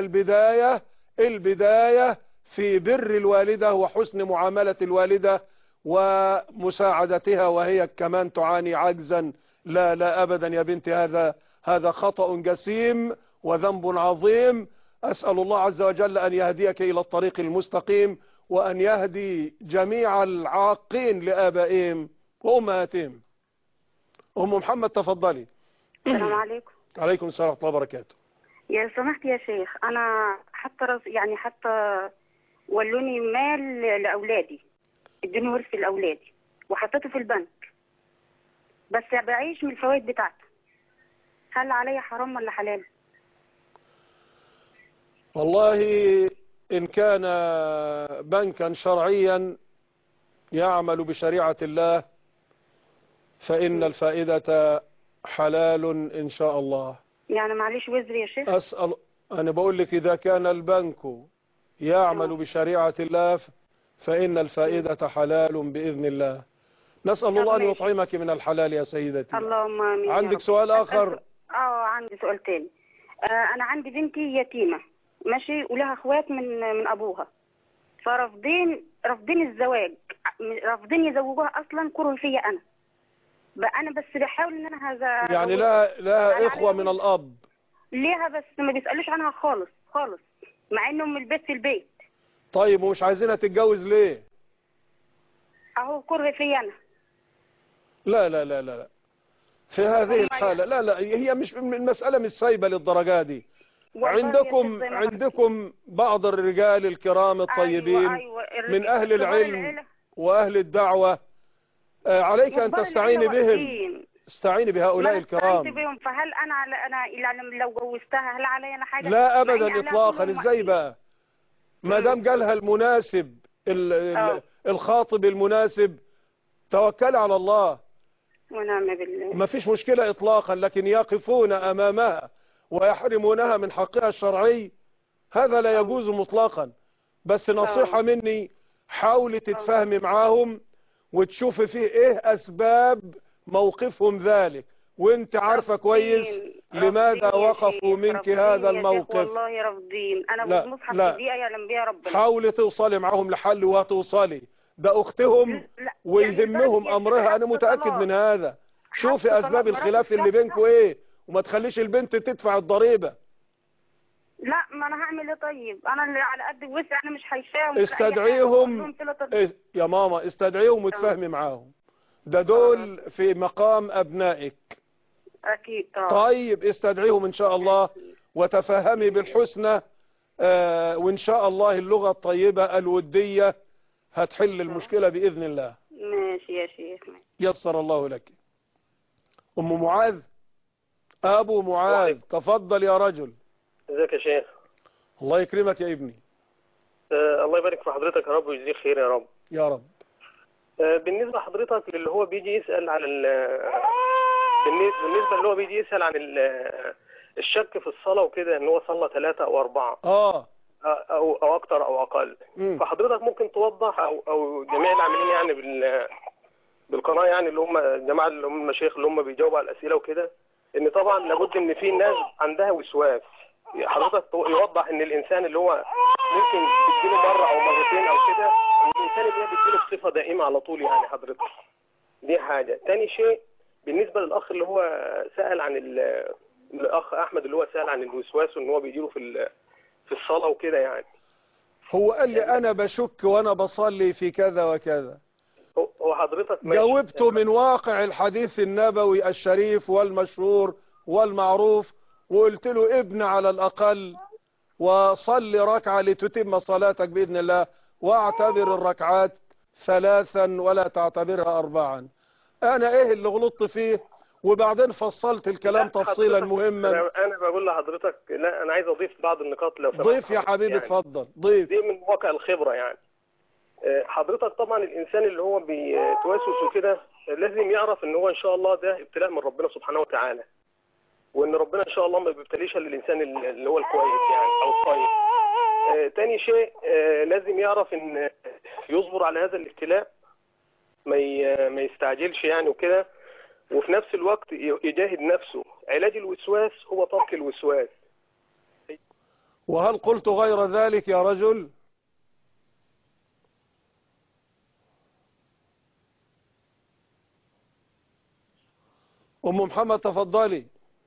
Speaker 2: البداية في بر الوالدة وحسن معاملة الوالدة ومساعدتها، وهي كمان تعاني عجزا. لا أبدا يا بنتي، هذا خطأ جسيم وذنب عظيم. أسأل الله عز وجل أن يهديك إلى الطريق المستقيم، وأن يهدي جميع العاقين لآبائهم وأمهاتهم. أم محمد تفضلي.
Speaker 6: السلام عليكم.
Speaker 2: عليكم السلام ورحمة الله وبركاته.
Speaker 6: يا سمحت يا شيخ، أنا حتى ولوني مال لأولادي، ادوني ورث لأولادي وحطيته في البنك، بس بعيش من الفوائد بتاعته. هل عليا حرام ولا حلال؟
Speaker 2: والله إن كان بنكا شرعيا يعمل بشريعة الله فإن الفائدة حلال إن شاء الله.
Speaker 3: يعني معلش وزر يا شيخ.
Speaker 2: أسأل، أنا بقول لك إذا كان البنك يعمل بشريعة الله فإن الفائدة حلال بإذن الله. نسأل الله أن يطعمك من الحلال يا سيدتي.
Speaker 3: اللهم آمين.
Speaker 2: عندك سؤال آخر؟
Speaker 3: عندي سؤال تاني. أنا عندي بنتي يتيمة ماشي، ولها اخوات من أبوها، رافضين الزواج، رافضين يزوجوها أصلا، كره فيا أنا بس بحاول إن أنا هذا
Speaker 2: يعني لها إخوة من الأب
Speaker 3: ليها، بس ما بيسألوش عنها خالص خالص، مع إنهم من البيت في البيت.
Speaker 2: طيب ومش عايزينها تتجوز ليه؟
Speaker 3: أهو كره فيا أنا.
Speaker 2: لا لا لا لا في هذه الحالة لا هي مش المسألة مش سايبة للدرجة دي. عندكم بعض الرجال الكرام الطيبين من أهل العلم وأهل الدعوة، عليك أن تستعيني بهم، استعيني بهؤلاء الكرام.
Speaker 3: فهل أنا لو جوزتها هل علي أنا حاجة؟
Speaker 2: لا أبدا إطلاقا. إزاي بقى؟ ما دام جالها المناسب الخاطب المناسب توكل على الله
Speaker 3: ونعم بالله،
Speaker 2: ما فيش مشكلة إطلاقا. لكن يقفون أمامها ويحرمونها من حقها الشرعي هذا لا يجوز مطلقا. بس نصيحة مني، حاولي تتفاهمي معاهم وتشوفي فيه إيه أسباب موقفهم ذلك، وانت عارفة كويس لماذا وقفوا منك هذا الموقف.
Speaker 3: والله رافضين. أنا بمصحف دي يعلم بيها ربنا.
Speaker 2: حاولي توصلي معاهم لحل وتوصلي، ده أختهم ويهمهم أمرها، أنا متأكد من هذا. شوفي أسباب الخلاف اللي بينكم إيه وما تخليش البنت تدفع الضريبة.
Speaker 3: لا ما أنا هعمل إيه طيب؟ أنا اللي على قد وسع، أنا مش هيشاهم.
Speaker 2: استدعيهم يا ماما، استدعيهم وتفهمي معاهم، ده دول في مقام أبنائك.
Speaker 3: أكيد.
Speaker 2: طيب استدعيهم إن شاء الله وتفهمي بالحسنى، وإن شاء الله اللغة الطيبة الودية هتحل المشكلة بإذن الله.
Speaker 3: ماشي يا شيخ.
Speaker 2: يسر الله لك. أم معاذ، أبو معاذ، تفضل يا رجل.
Speaker 9: ازيك يا شيخ؟
Speaker 2: الله يكرمك يا ابني.
Speaker 9: الله يبارك في حضرتك يا رب ويجزيك خير يا رب.
Speaker 2: يا رب.
Speaker 9: بالنسبة لحضرتك اللي هو بيجي يسأل على بالنسبة اللي هو بيجي يسأل عن الشك في الصلاة وكده، ان هو صلى 3 أو 4 او اكتر او اقل. فحضرتك ممكن توضح او جميع العاملين يعني بالقناة، يعني اللي هم الجماعة اللي هم المشايخ اللي هم بيجاوبوا على الأسئلة وكده، ان طبعا لابد ان في ناس عندها وسواس. حضرتك يوضح ان الانسان اللي هو ممكن تديله مرة او مرتين او كده، الانسان اللي هي بتديله بصفة دائمة على طول يعني. حضرتك دي حاجة. تاني شيء بالنسبة للاخ اللي هو سأل عن الاخ احمد اللي هو سأل عن الوسواس وان هو بيجيله في الصلاة وكده يعني.
Speaker 2: هو قال لي انا بشك وانا بصلي في كذا وكذا.
Speaker 9: هو حضرتك
Speaker 2: جاوبته من واقع الحديث النبوي الشريف والمشهور والمعروف، وقلت له ابن على الأقل وصلي ركعة لتتم صلاتك بإذن الله، واعتبر الركعات 3 ولا تعتبرها 4. أنا إيه اللي غلطت فيه؟ وبعدين فصلت الكلام تفصيلا مهما.
Speaker 9: أنا بقول لحضرتك لا، أنا عايز أضيف بعض النقاط لو سمحت.
Speaker 2: ضيف يا حبيبي اتفضل.
Speaker 9: يعني
Speaker 2: ضيف.
Speaker 9: دي من واقع الخبرة يعني. حضرتك طبعا الإنسان اللي هو بيتوسوس وكده لازم يعرف إن هو إن شاء الله ده ابتلاء من ربنا سبحانه وتعالى، وإن ربنا إن شاء الله ما بيبتليش للإنسان اللي هو الكويس يعني أو الطيب. تاني شيء لازم يعرف إن يصبر على هذا الابتلاء، ما يستعجلش يعني وكده، وفي نفس الوقت يجاهد نفسه. علاج الوسواس هو ترك الوسواس.
Speaker 2: وهل قلت غير ذلك يا رجل؟ أم محمد تفضلي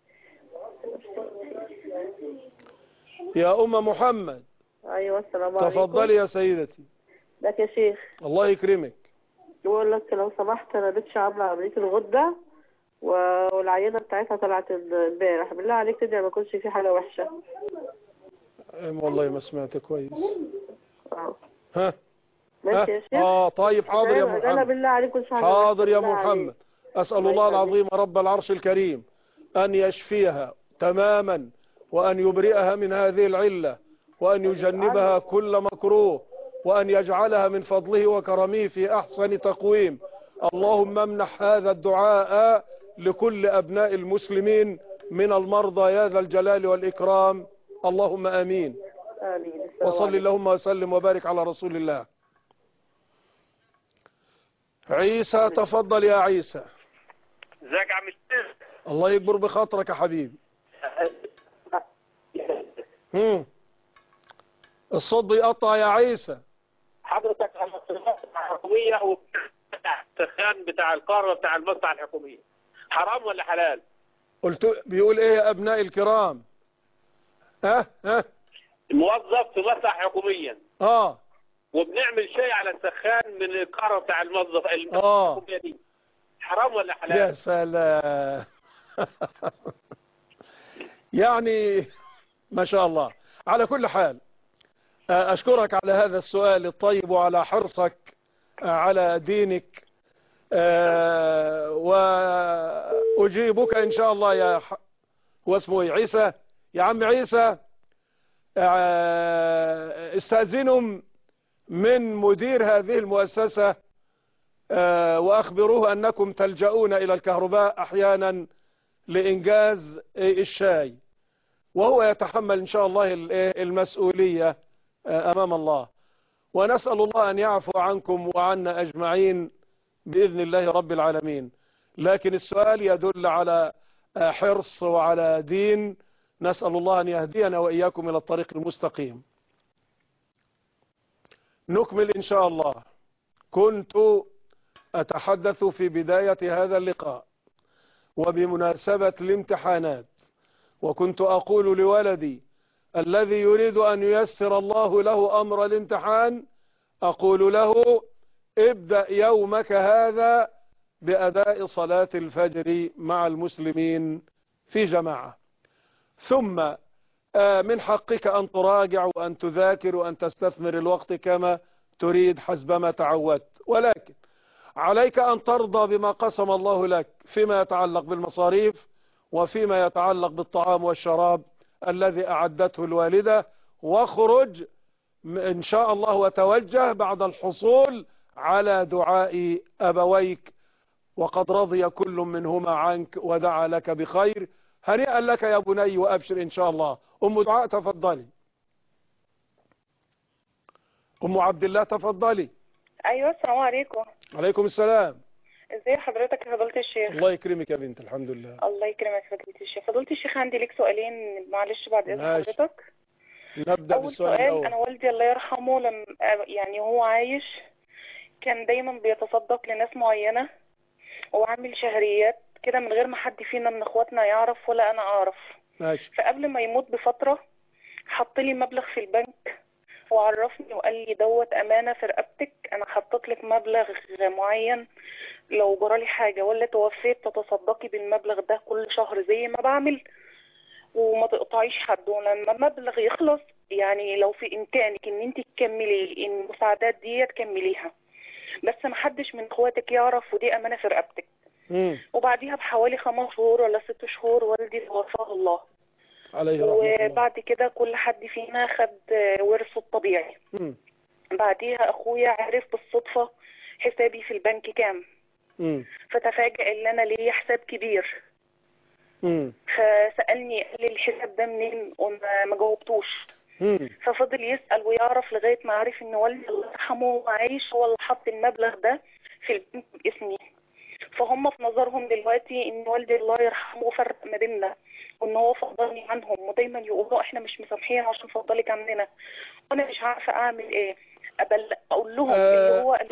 Speaker 2: يا أم محمد.
Speaker 17: أيوة السلام عليكم.
Speaker 2: تفضلي يا سيدتي.
Speaker 17: لك يا شيخ.
Speaker 2: الله يكرمك.
Speaker 17: بقول لك لو سمحت، أنا بنتي عاملة عملية الغدة والعينة بتاعتها طلعت امبارح، بالله عليك تدعي ما يكونش في حاجة وحشة.
Speaker 2: والله ما سمعت كويس.
Speaker 17: ها ماشي يا شيخ.
Speaker 2: طيب حاضر يا محمد.
Speaker 17: أنا بالله عليك كل حاجة.
Speaker 2: حاضر يا محمد. أسأل الله العظيم رب العرش الكريم أن يشفيها تماما، وأن يبرئها من هذه العلة، وأن يجنبها كل مكروه، وأن يجعلها من فضله وكرمه في أحسن تقويم. اللهم امنح هذا الدعاء لكل أبناء المسلمين من المرضى يا ذا الجلال والإكرام، اللهم آمين.
Speaker 3: آمين.
Speaker 2: وصل اللهم وسلم وبارك على رسول الله. عيسى تفضل يا عيسى.
Speaker 18: ازيك يا عم الشيخ؟
Speaker 2: الله يكبر بخاطرك يا حبيبي. الصوت بيقطع يا عيسى.
Speaker 18: حضرتك المصطلحات الحكومية والسخان بتاع القارة بتاع المصنع الحكومية حرام ولا حلال؟
Speaker 2: قلت بيقول ايه يا ابناء الكرام؟
Speaker 18: موظف في مصنع حكوميا وبنعمل شيء على السخان من القارة بتاع الموظف الحكومية دي، حرام ولا حلال؟
Speaker 2: يا سلام. يعني ما شاء الله. على كل حال أشكرك على هذا السؤال الطيب وعلى حرصك على دينك، وأجيبك إن شاء الله يا واسمه عيسى. يا عم عيسى، استأذنوا من مدير هذه المؤسسة وأخبروه أنكم تلجؤون إلى الكهرباء أحيانا لإنجاز الشاي، وهو يتحمل إن شاء الله المسؤولية أمام الله، ونسأل الله أن يعفو عنكم وعنا أجمعين بإذن الله رب العالمين. لكن السؤال يدل على حرص وعلى دين، نسأل الله أن يهدينا وإياكم إلى الطريق المستقيم. نكمل إن شاء الله. كنت أتحدث في بداية هذا اللقاء وبمناسبة الامتحانات، وكنت أقول لولدي الذي يريد أن ييسر الله له أمر الامتحان، أقول له ابدأ يومك هذا بأداء صلاة الفجر مع المسلمين في جماعة، ثم من حقك أن تراجع وأن تذاكر وأن تستثمر الوقت كما تريد حسب ما تعودت، ولكن عليك أن ترضى بما قسم الله لك فيما يتعلق بالمصاريف وفيما يتعلق بالطعام والشراب الذي أعدته الوالدة، واخرج إن شاء الله وتوجه بعد الحصول على دعاء أبويك، وقد رضي كل منهما عنك ودعا لك بخير. هنيئا لك يا بني وأبشر إن شاء الله. أم دعاء تفضلي. أم عبد الله تفضلي.
Speaker 19: أيوة السلام عليكم.
Speaker 2: عليكم السلام.
Speaker 19: ازي حضرتك يا فضيلة الشيخ؟
Speaker 2: الله يكرمك يا بنت. الحمد لله.
Speaker 19: الله يكرمك يا فضيلة الشيخ. فضيلة الشيخ عندي لك سؤالين معلش بعد إذن حضرتك.
Speaker 2: نبدأ بالسؤال الأول.
Speaker 19: أنا والدي الله يرحمه لما يعني هو عايش كان دايما بيتصدق لناس معينة وعامل شهريات كده من غير ما حد فينا من اخواتنا يعرف ولا انا اعرف.
Speaker 2: ماشي.
Speaker 19: فقبل ما يموت بفترة حط لي مبلغ في البنك وعرفني وقال لي دوت امانة في رقبتك، انا حطيت لك مبلغ معين لو جرالي حاجة ولا توفيت تتصدقي بالمبلغ ده كل شهر زي ما بعمل وما تقطعيش حد، ولما المبلغ يخلص يعني لو في امكانك ان انت تكملي المساعدات دي تكمليها، بس ما حدش من اخواتك يعرف ودي امانة في رقبتك. وبعديها بحوالي 5 شهور ولا 6 شهور والدي توفاه الله
Speaker 2: عليه رحمة الله.
Speaker 19: وبعد كده كل حد فينا خد ورثه الطبيعي. بعديها اخويا عرف بالصدفة حسابي في البنك كام، فتفاجأ ان انا ليا حساب كبير. فسألني قال لي الحساب ده منين وما جاوبتوش. ففضل يسأل ويعرف لغاية ما عرف ان والدي الله يرحمه عايش هو اللي حط المبلغ ده في البنك باسمي. فهم في نظرهم دلوقتي ان والدي الله يرحمه فرق ما بيننا وان هو فضلني عنهم، ودايما يقولوا احنا مش مسامحين عشان فضلك عننا، وانا مش عارفه اعمل ايه. اقول لهم اللي هو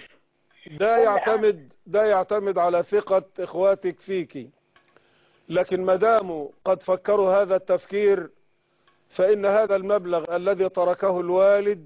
Speaker 2: ده يعتمد على ثقة اخواتك فيكي، لكن ما داموا قد فكروا هذا التفكير فإن هذا المبلغ الذي تركه الوالد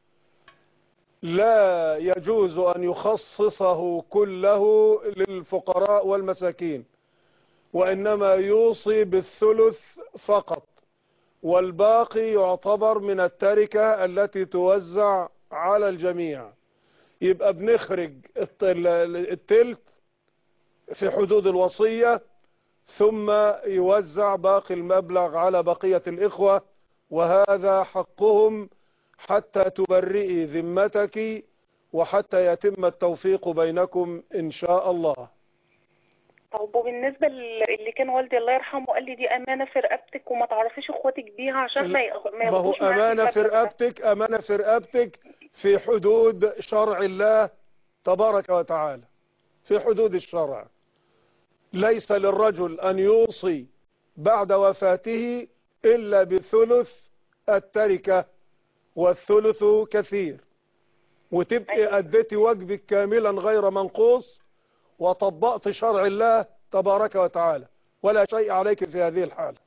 Speaker 2: لا يجوز أن يخصصه كله للفقراء والمساكين، وإنما يوصي بالثلث فقط، والباقي يعتبر من التركة التي توزع على الجميع. يبقى بنخرج التلت في حدود الوصية ثم يوزع باقي المبلغ على بقية الإخوة، وهذا حقهم حتى تبرئي ذمتك وحتى يتم التوفيق بينكم إن شاء الله.
Speaker 19: طب وبالنسبة اللي كان والدي الله يرحمه قال لي دي أمانة في رقبتك وما تعرفيش اخواتك بيها عشان ما
Speaker 2: هو
Speaker 19: ياخدوش معاكي
Speaker 2: أمانة في
Speaker 19: المبلغ ده.
Speaker 2: رقبتك، أمانة في رقبتك في حدود شرع الله تبارك وتعالى، في حدود الشرع. ليس للرجل أن يوصي بعد وفاته إلا بثلث التركة، والثلث كثير، وتبقي أديتي واجبك كاملا غير منقوص وطبقت شرع الله تبارك وتعالى، ولا شيء عليك في هذه الحالة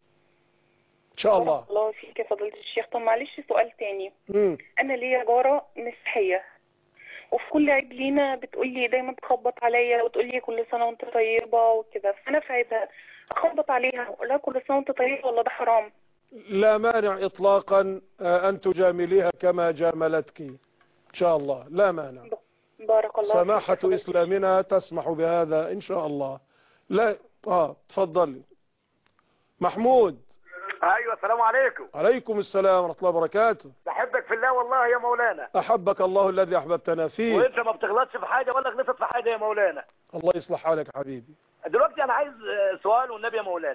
Speaker 2: إن شاء الله.
Speaker 19: الله فيك يا فضيلة الشيخ. طب معلش سؤال تاني. أنا ليا جارة مسيحية، وفي كل عيد لينا بتقول لي دايما تخبط عليا وتقول لي كل سنة وانت طيبة وكده، فأنا في عيدها أخبط عليها وأقول لها كل سنة وانت طيبة ولا ده حرام؟
Speaker 2: لا مانع إطلاقا أن تجامليها كما جاملتك إن شاء الله، لا مانع.
Speaker 19: بارك الله
Speaker 2: سماحة إسلامنا تسمح بهذا إن شاء الله. لا تفضلي. محمود.
Speaker 20: ايوه السلام عليكم.
Speaker 2: عليكم السلام ورحمة الله وبركاته.
Speaker 20: بحبك في الله والله يا مولانا.
Speaker 2: أحبك الله الذي أحببتنا فيه.
Speaker 20: وانت ما بتغلطش في حاجة ولا غلطت في حاجة يا مولانا.
Speaker 2: الله يصلح حالك يا حبيبي.
Speaker 20: دلوقتي انا عايز سؤال والنبي يا مولانا.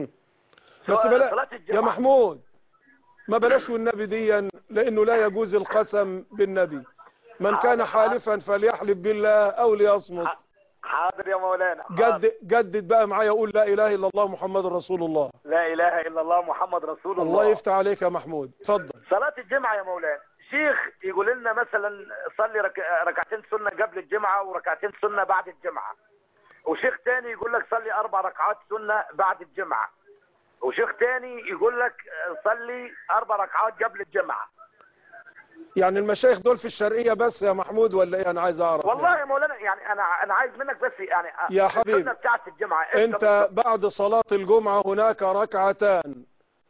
Speaker 2: بس يا محمود ما بلاش والنبي ديا، لأنه لا يجوز القسم بالنبي. من كان حالفا فليحلف بالله أو ليصمت.
Speaker 20: حاضر يا مولانا.
Speaker 2: جدد بقى معايا، قول لا إله إلا الله محمد رسول الله.
Speaker 20: لا إله إلا الله محمد رسول الله.
Speaker 2: الله يفتح عليك يا محمود. اتفضل.
Speaker 20: صلاة الجمعة يا مولانا، شيخ يقول لنا مثلا صلي ركعتين سنة قبل الجمعة وركعتين سنة بعد الجمعة، وشيخ تاني يقول لك صلي 4 ركعات سنة بعد الجمعة، وشيخ تاني يقول لك صلي 4 ركعات قبل الجمعة.
Speaker 2: يعني المشايخ دول في الشرقية بس يا محمود ولا ايه؟ انا عايز اعرف.
Speaker 20: والله يا مولانا يعني انا عايز منك بس يعني
Speaker 2: يا حبيبي
Speaker 20: السنة بتاعت الجمعة
Speaker 2: انت بعد صلاة الجمعة هناك ركعتان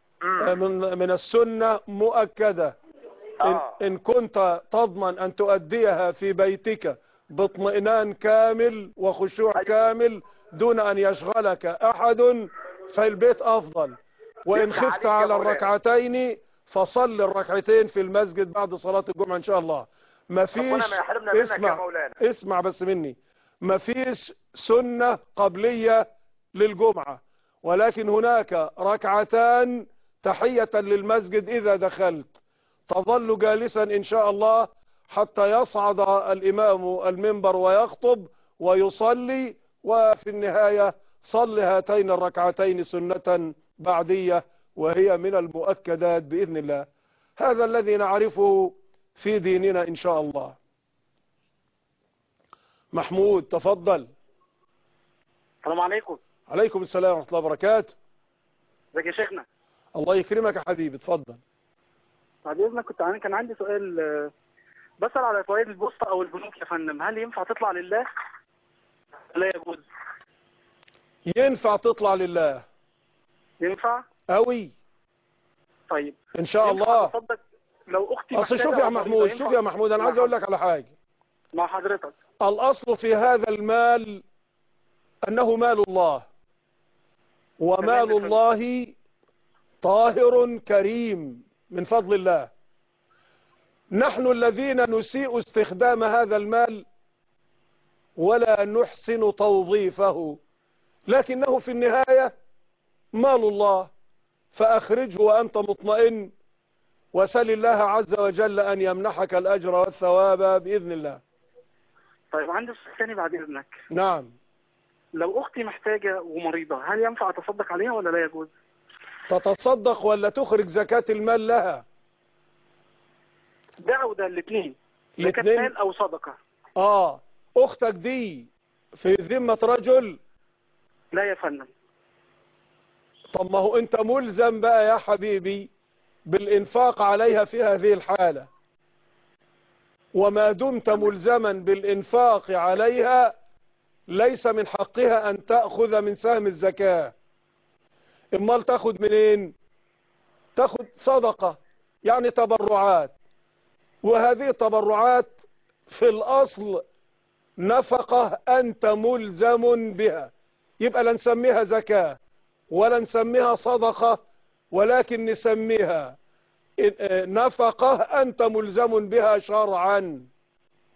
Speaker 2: من السنة مؤكدة. إن كنت تضمن أن تؤديها في بيتك باطمئنان كامل وخشوع كامل دون أن يشغلك أحد فالبيت أفضل. وإن خفت على الركعتين فصل الركعتين في المسجد بعد صلاة الجمعة إن شاء الله. مفيش اسمع بس مني، مفيش سنة قبلية للجمعة، ولكن هناك ركعتان تحية للمسجد إذا دخلت. تظل جالسا إن شاء الله حتى يصعد الإمام المنبر ويخطب ويصلي، وفي النهاية صل هاتين الركعتين سنة بعدية، وهي من المؤكدات بإذن الله. هذا الذي نعرفه في ديننا إن شاء الله. محمود تفضل.
Speaker 21: السلام عليكم.
Speaker 2: عليكم السلام ورحمة الله وبركاته.
Speaker 21: ازيك يا شيخنا؟
Speaker 2: الله يكرمك يا حبيبي، اتفضل.
Speaker 21: بعد اذنك كان عندي سؤال، بسأل على فوائد البوسطة او البنوك يا فندم، هل ينفع تطلع لله؟ لا يجوز.
Speaker 2: ينفع تطلع لله.
Speaker 21: ينفع؟
Speaker 2: قوي.
Speaker 21: طيب
Speaker 2: ان شاء الله.
Speaker 21: تصدق لو اختي
Speaker 2: اصل شوف يا محمود انا عايز اقول لك على حاجة
Speaker 21: مع حضرتك.
Speaker 2: الاصل في هذا المال انه مال الله، ومال الله طاهر كريم من فضل الله. نحن الذين نسيء استخدام هذا المال ولا نحسن توظيفه، لكنه في النهاية مال الله، فأخرجه وأنت مطمئن، وسل الله عز وجل أن يمنحك الأجر والثواب بإذن الله.
Speaker 21: طيب عندي سؤال ثاني بعد إذنك.
Speaker 2: نعم.
Speaker 21: لو أختي محتاجة ومريضة هل ينفع أتصدق عليها ولا لا يجوز؟
Speaker 2: تتصدق ولا تخرج زكاة المال لها؟
Speaker 21: ده أو ده الاثنين، زكاة مال أو صدقة.
Speaker 2: أختك دي في ذمة رجل؟
Speaker 21: لا يا فندم.
Speaker 2: طب ما هو أنت ملزم بقى يا حبيبي بالإنفاق عليها في هذه الحالة، وما دمت ملزما بالإنفاق عليها ليس من حقها أن تأخذ من سهم الزكاة. امال تاخد منين؟ تاخد صدقة، يعني تبرعات، وهذه التبرعات في الأصل نفقة أنت ملزم بها، يبقى لا نسميها زكاة ولا نسميها صدقة، ولكن نسميها نفقة أنت ملزم بها شرعا.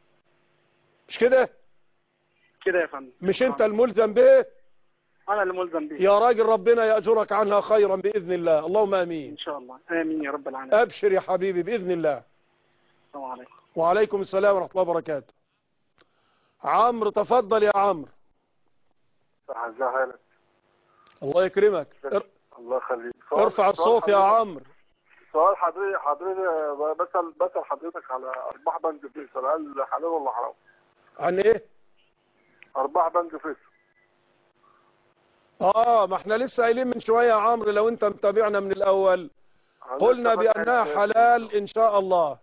Speaker 2: مش كده؟
Speaker 21: كده يا فندم.
Speaker 2: مش انت الملزم به؟
Speaker 21: انا اللي ملزم به.
Speaker 2: يا راجل ربنا يأجرك عنها خيرا بإذن الله. اللهم امين
Speaker 21: ان شاء الله. امين يا رب العالمين.
Speaker 2: ابشر يا حبيبي بإذن الله.
Speaker 21: السلام عليكم.
Speaker 2: وعليكم السلام ورحمة الله وبركاته. عمرو تفضل يا عمرو.
Speaker 14: ازي حالك؟
Speaker 2: الله يكرمك.
Speaker 14: الله يخليك.
Speaker 2: ارفع الصوت يا عمرو.
Speaker 14: سؤال حضرتك بسأل حضرتك على ارباح بنك فيصل، هل حلال ولا حرام؟
Speaker 2: عن ايه؟
Speaker 14: ارباح بنك فيصل.
Speaker 2: ما احنا لسه قايلين من شويه يا عمرو، لو انت متابعنا من الاول قلنا بانها حلال ان شاء الله،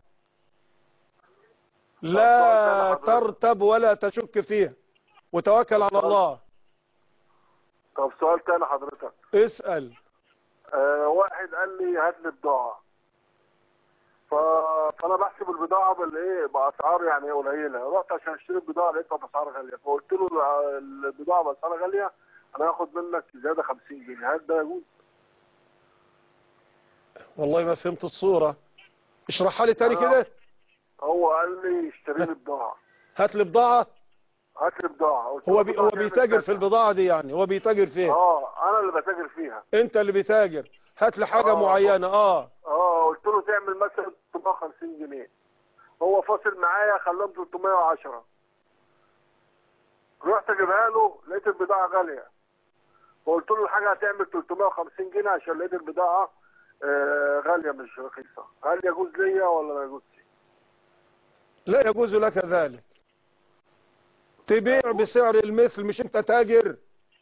Speaker 2: لا ترتب ولا تشك فيها وتوكل على الله.
Speaker 14: طب سؤال تاني حضرتك.
Speaker 2: اسأل.
Speaker 14: واحد قال لي هات لي بضاعة، فانا بحسب البضاعة باسعار يعني قليلة، رحت عشان اشتري البضاعة لقيتها باسعار غالية، فقلت له البضاعة باسعار غالية انا هاخد منك زيادة 50 جنيه، هل ده يجوز؟
Speaker 2: والله ما فهمت الصورة، اشرحها لي تاني كده.
Speaker 14: هو قال لي اشتري لي بضاعة.
Speaker 2: هات لي بضاعة؟
Speaker 14: هات لي بضاعة.
Speaker 2: هو بيتاجر في البضاعة دي يعني؟ هو بيتاجر فيها؟
Speaker 14: انا اللي بتاجر فيها.
Speaker 2: انت اللي بتاجر. هات لي حاجة معينة.
Speaker 14: قلت له تعمل مثلا 350 جنيه، هو فاصل معايا خلاهم 310. رحت اجيبها له لقيت البضاعة غالية، فقلت له الحاجة هتعمل 350 جنيه عشان لقيت البضاعة غالية مش رخيصة، هل يجوز ليا ولا ما يجوزش؟
Speaker 2: لا يجوز لك ذلك. تبيع بسعر المثل، مش انت تاجر؟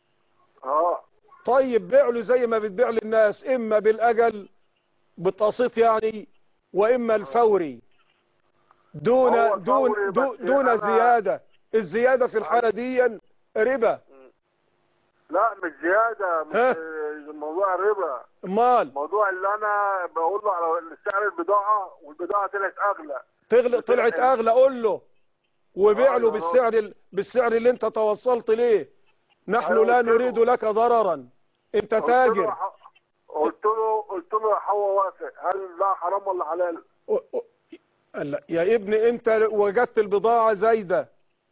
Speaker 2: طيب بيع له زي ما بتبيع للناس، اما بالاجل بالتقسيط يعني، واما الفوري دون زيادة. الزيادة في الحالة دي ربا.
Speaker 14: لا مش زيادة، مش موضوع الربا.
Speaker 2: امال
Speaker 14: موضوع اللي انا بقول له على سعر البضاعة والبضاعة طلعت اغلى.
Speaker 2: طلعت اغلى، قول له وبيع له بالسعر اللي انت توصلت ليه. نحن لا نريد لك ضررا، انت تاجر.
Speaker 14: قلت له هو وافق، هل ده حرام ولا حلال؟
Speaker 2: لا يا ابني، انت وجدت البضاعة زايدة،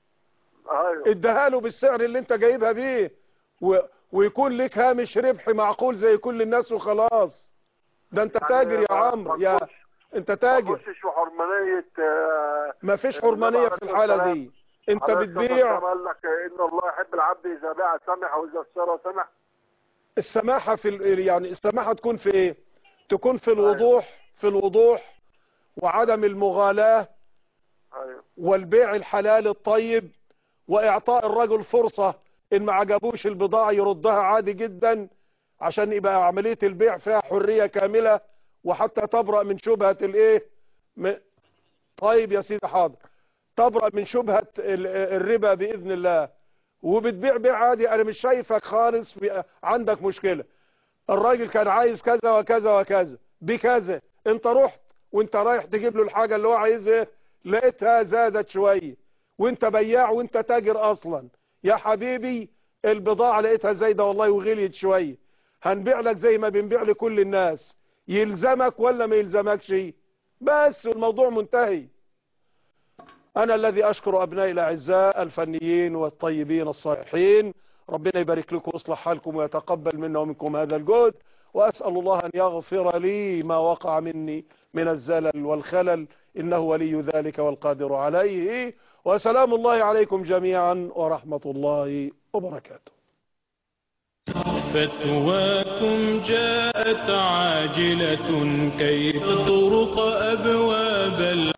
Speaker 2: اديها له بالسعر اللي انت جايبها بيه، ويكون لك هامش ربح معقول زي كل الناس وخلاص. ده انت تاجر يا عمرو، انت تاجر.
Speaker 14: ما تخشش في حرمانية.
Speaker 2: ما فيش حرمانية في الحالة دي، انت بتبيع.
Speaker 14: قال لك ان الله يحب العبد اذا باع سمح واذا اشترى سمح.
Speaker 2: السماحة يعني السماحة تكون في ايه؟ تكون في الوضوح وعدم المغالاة والبيع الحلال الطيب، واعطاء الرجل فرصة ان ما عجبوش البضاعة يردها عادي جدا، عشان يبقى عملية البيع فيها حرية كاملة وحتى تبرأ من شبهة الايه. طيب يا سيدي حاضر، تبرأ من شبهة الربا بإذن الله، وبتبيع بيع عادي. انا مش شايفك خالص عندك مشكلة. الراجل كان عايز كذا وكذا وكذا بكذا، انت رحت وانت رايح تجيب له الحاجة اللي هو عايزها لقيتها زادت شوية، وانت بياع وانت تاجر اصلا. يا حبيبي البضاعة لقيتها زايدة والله وغليت شوية، هنبيع لك زي ما بنبيع لكل الناس، يلزمك ولا ما يلزمكش؟ بس الموضوع منتهي. أنا الذي أشكر أبنائي الأعزاء الفنيين والطيبين الصالحين، ربنا يبارك لكم ويصلح حالكم ويتقبل منا ومنكم هذا الجهد، وأسأل الله أن يغفر لي ما وقع مني من الزلل والخلل، إنه ولي ذلك والقادر عليه. وسلام الله عليكم جميعا ورحمة الله وبركاته.
Speaker 1: فتواكم جاءت عاجلة كي تطرق أبواب